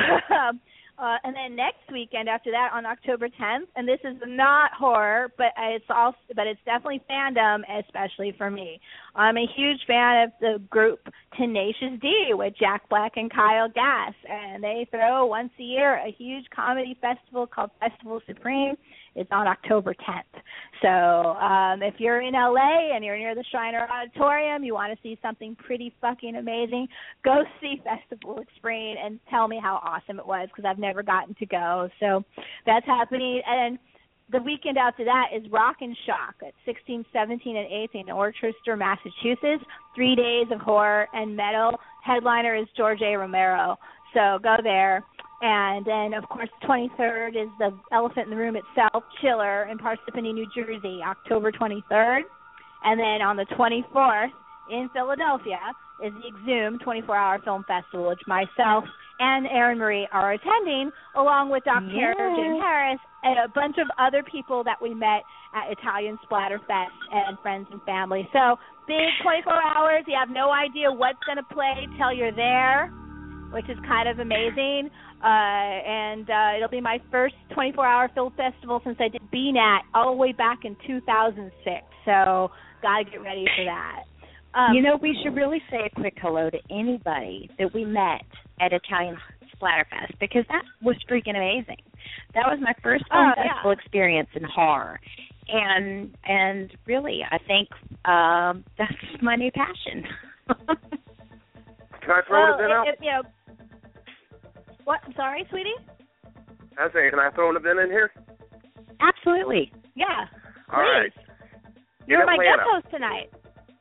uh, and then next weekend after that on October tenth, and this is not horror, but it's also, but it's definitely fandom, especially for me. I'm a huge fan of the group Tenacious D with Jack Black and Kyle Gass, and they throw once a year a huge comedy festival called Festival Supreme. It's on October tenth. So um, if you're in L A and you're near the Shriner Auditorium, you want to see something pretty fucking amazing, go see Festival Supreme and tell me how awesome it was, because I've never gotten to go. So that's happening. And the weekend after that is Rock and Shock at sixteenth, seventeenth, and eighteenth in Orchester, Massachusetts. Three days of horror and metal. Headliner is George A. Romero. So go there. And then, of course, the twenty-third is the Elephant in the Room itself, Chiller, in Parsippany, New Jersey, October twenty-third. And then on the twenty-fourth in Philadelphia is the Exhumed twenty-four hour Film Festival, which myself and Erin Marie are attending, along with Doctor Yes. Jim Harris and a bunch of other people that we met at Italian Splatterfest and friends and family. So big twenty-four hours. You have no idea what's going to play till you're there, which is kind of amazing. Uh, and uh, it'll be my first twenty-four hour film festival since I did B N A T all the way back in two thousand six. So got to get ready for that. Um, you know, we should really say a quick hello to anybody that we met at Italian Splatterfest, because that was freaking amazing. That was my first film oh, festival yeah. experience in horror. And and really, I think um, that's my new passion. Can I throw well, an event it, out? it, you know, what? I'm sorry, sweetie? I was saying, can I throw an event in here? Absolutely. Yeah. All right. You're In my Atlanta, guest host tonight.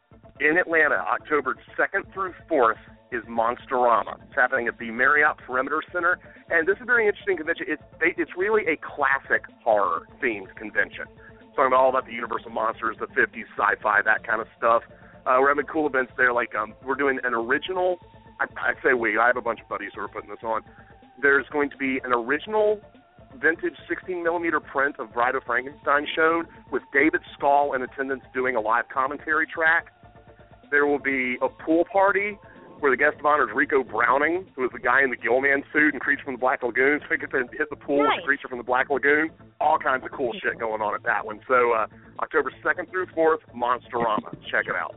In Atlanta, October second through fourth is Monsterama. It's happening at the Marriott Perimeter Center, and this is a very interesting convention. It's it's really a classic horror themed convention. It's talking about all about the Universal monsters, the fifties, sci-fi, that kind of stuff. Uh, we're having cool events there, like um, we're doing an original. I, I say we. I have a bunch of buddies who are putting this on. There's going to be an original vintage sixteen millimeter print of Bride of Frankenstein shown with David Stahl in attendance doing a live commentary track. There will be a pool party where the guest of honor is Rico Browning, who is the guy in the Gillman suit and Creature from the Black Lagoon. So he gets to hit the pool Nice. with the Creature from the Black Lagoon. All kinds of cool shit going on at that one. So uh, October second through fourth, Monsterama. Check it out.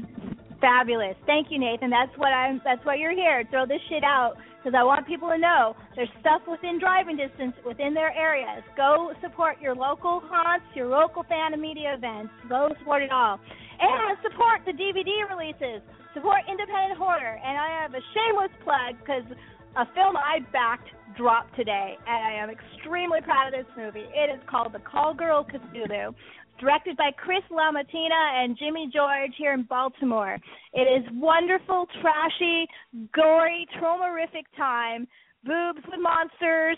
Fabulous. Thank you, Nathan. That's what I'm. That's why you're here. Throw this shit out because I want people to know there's stuff within driving distance within their areas. Go support your local haunts, your local fan and media events. Go support it all, and support the D V D releases. Support independent horror. And I have a shameless plug because a film I backed dropped today, and I am extremely proud of this movie. It is called The Call Girl Cthulhu. Directed by Chris LaMattina and Jimmy George here in Baltimore. It is wonderful, trashy, gory, traumerific time, boobs with monsters,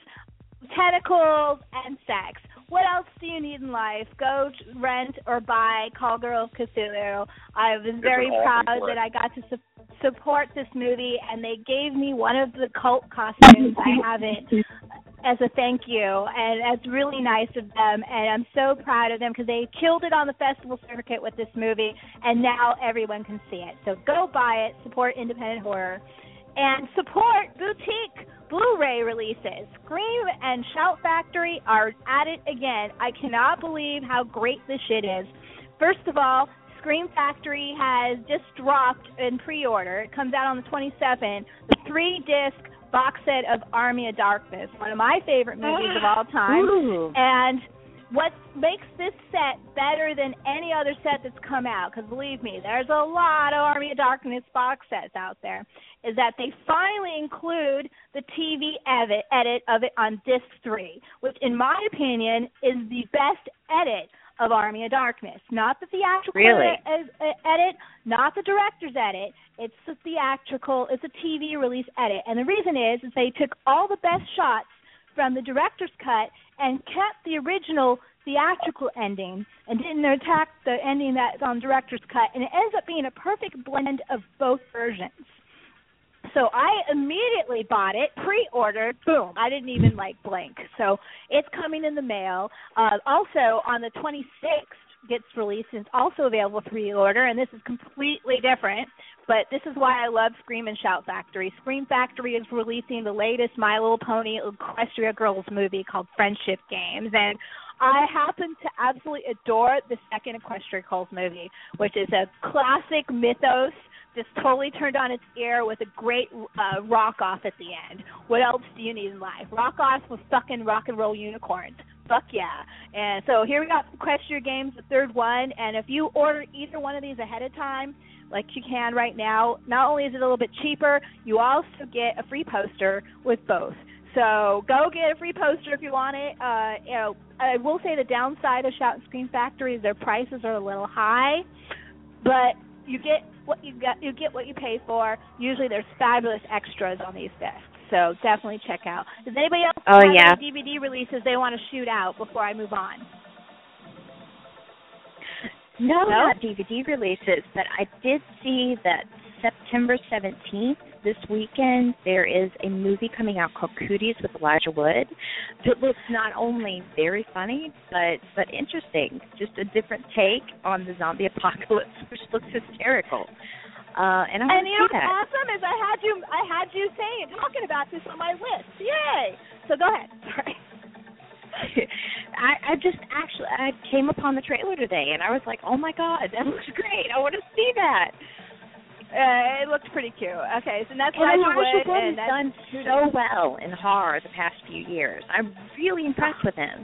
tentacles, and sex. What else do you need in life? Go rent or buy Call Girl Cthulhu. I was very proud that I got to su- support this movie, and they gave me one of the cult costumes. I have it as a thank you, and it's really nice of them, and I'm so proud of them because they killed it on the festival circuit with this movie, and now everyone can see it. So go buy it, support independent horror, and support boutique Blu-ray releases. Scream and Shout Factory are at it again. I cannot believe how great this shit is. First of all, Scream Factory has just dropped in pre-order. It comes out on the twenty-seventh. The three-disc box set of Army of Darkness, one of my favorite movies of all time. Ooh. And what makes this set better than any other set that's come out, because believe me, there's a lot of Army of Darkness box sets out there, is that they finally include the T V edit, edit of it on disc three, which in my opinion is the best edit of Army of Darkness. Not the theatrical Really? edit, not the director's edit. It's the theatrical, it's a T V release edit. And the reason is, is they took all the best shots from the director's cut and kept the original theatrical ending and didn't attack the ending that's on director's cut. And it ends up being a perfect blend of both versions. So I immediately bought it, pre-ordered, boom. I didn't even, like, blink. So it's coming in the mail. Uh, also, on the twenty-sixth, gets released and it's also available for pre-order, and this is completely different. But this is why I love Scream and Shout Factory. Scream Factory is releasing the latest My Little Pony Equestria Girls movie called Friendship Games, and I happen to absolutely adore the second Equestria Girls movie, which is a classic mythos just totally turned on its ear with a great uh, rock-off at the end. What else do you need in life? Rock-off with fucking rock and roll unicorns. Fuck yeah. And so here we got Equestria Games, the third one, and if you order either one of these ahead of time, like you can right now, not only is it a little bit cheaper, you also get a free poster with both. So go get a free poster if you want it. Uh, you know, I will say the downside of Shout and Scream Factory is their prices are a little high, but you get what you get. You get what you pay for. Usually, there's fabulous extras on these discs, so definitely check out. Does anybody else oh, have yeah. any D V D releases they want to shoot out before I move on? No, no, not D V D releases, but I did see that September seventeenth, this weekend, there is a movie coming out called Cooties with Elijah Wood. It looks not only very funny, but but interesting. Just a different take on the zombie apocalypse, which looks hysterical. Uh, and I and you know what's that. awesome is I had you I had you saying talking about this on my list. Yay! So go ahead. Sorry. I, I just actually I came upon the trailer today, and I was like, oh my god, that looks great. I want to see that. Uh, it looks pretty cute. Okay, so that's and Elijah Wood, Wood, and has that's done so well in horror the past few years. I'm really impressed with him.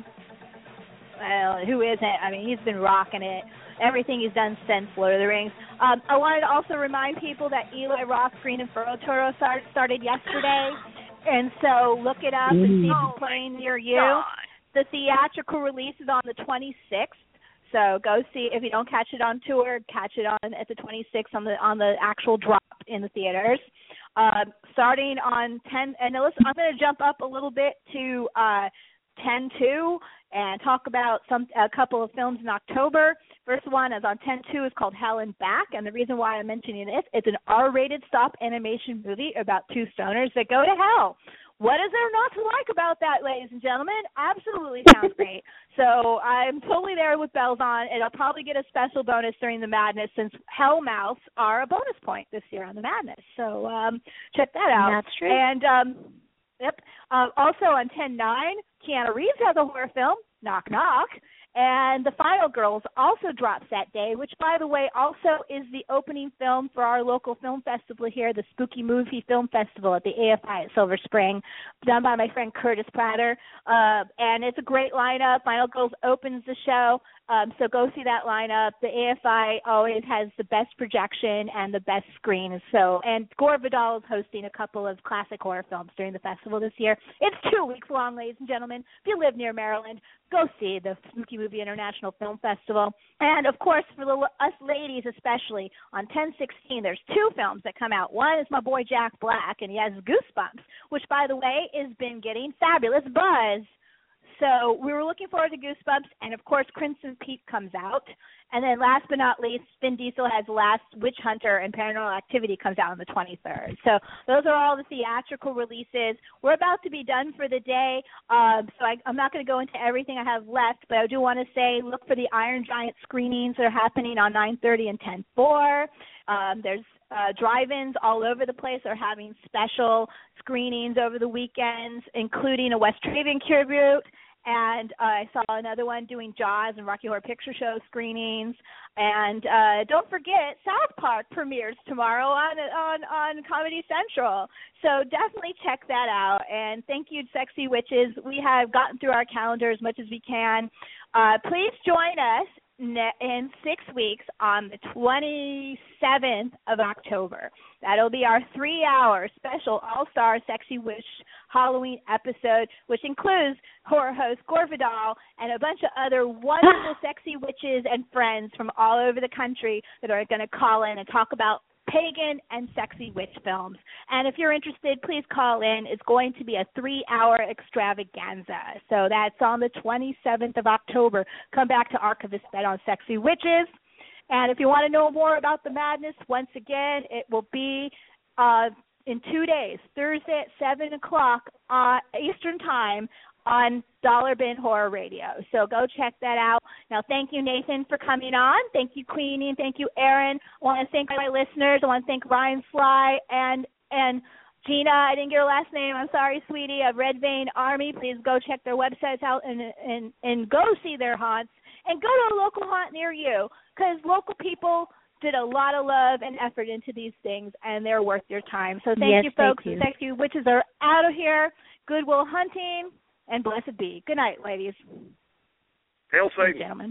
Well, who isn't? I mean, he's been rocking it. Everything he's done since Lord of the Rings. Um, I wanted to also remind people that Eli Roth Green Inferno Toro start, started yesterday, and so look it up and see if it's playing near you. God. The theatrical release is on the twenty-sixth. So go see, if you don't catch it on tour, catch it on at the twenty-sixth on the on the actual drop in the theaters. Uh, starting on ten, and now listen, I'm going to jump up a little bit to uh, ten two and talk about some a couple of films in October. First one is on ten two is called Hell and Back, and the reason why I'm mentioning this, it's an R-rated stop animation movie about two stoners that go to hell. What is there not to like about that, ladies and gentlemen? Absolutely sounds great. So I'm totally there with bells on, and I'll probably get a special bonus during the madness since Hellmouths are a bonus point this year on the madness. So um, check that out. That's true. And, um, yep. Uh, also on ten nine, Keanu Reeves has a horror film, Knock Knock. And The Final Girls also drops that day, which, by the way, also is the opening film for our local film festival here, the Spooky Movie Film Festival at the A F I at Silver Spring, done by my friend Curtis Prater. Uh, and it's a great lineup. Final Girls opens the show, um, so go see that lineup. The A F I always has the best projection and the best screens. So, and Gore Vidal is hosting a couple of classic horror films during the festival this year. It's two weeks long, ladies and gentlemen. If you live near Maryland, go see the Spooky Movie International Film Festival. And, of course, for the, us ladies especially, on ten sixteen, there's two films that come out. One is my boy Jack Black, and he has Goosebumps, which, by the way, has been getting fabulous buzz. So we were looking forward to Goosebumps, and, of course, Crimson Peak comes out. And then last but not least, Vin Diesel has Last Witch Hunter, and Paranormal Activity comes out on the twenty-third. So those are all the theatrical releases. We're about to be done for the day, um, so I, I'm not going to go into everything I have left, but I do want to say look for the Iron Giant screenings that are happening on nine thirty and ten four. Um, there's uh, drive-ins all over the place are having special screenings over the weekends, including a Wes Craven tribute. And uh, I saw another one doing Jaws and Rocky Horror Picture Show screenings. And uh, don't forget, South Park premieres tomorrow on on on Comedy Central. So definitely check that out. And thank you, Sexy Witches. We have gotten through our calendar as much as we can. Uh, please join us ne- in six weeks on the twenty-seventh of October. That'll be our three-hour special All-Star Sexy Witch Halloween episode, which includes horror host Gore Vidal and a bunch of other wonderful sexy witches and friends from all over the country that are going to call in and talk about pagan and sexy witch films. And if you're interested, please call in. It's going to be a three-hour extravaganza. So that's on the twenty-seventh of October. Come back to Archivist Bet on Sexy Witches. And if you want to know more about the madness, once again, it will be uh, in two days, Thursday at seven o'clock uh, Eastern Time on Dollar Bin Horror Radio. So go check that out. Now, thank you, Nathan, for coming on. Thank you, Queenie, and thank you, Aaron. I want to thank my listeners. I want to thank Ryan Sly and and Gina. I didn't get your last name. I'm sorry, sweetie. Of Red Vein Army. Please go check their websites out and and and go see their haunts. And go to a local haunt near you, because local people did a lot of love and effort into these things, and they're worth your time. So thank yes, you, folks. Thank you. The Sexy Witches are out of here. Goodwill Hunting, and blessed be. Good night, ladies. Hail Satan. Gentlemen.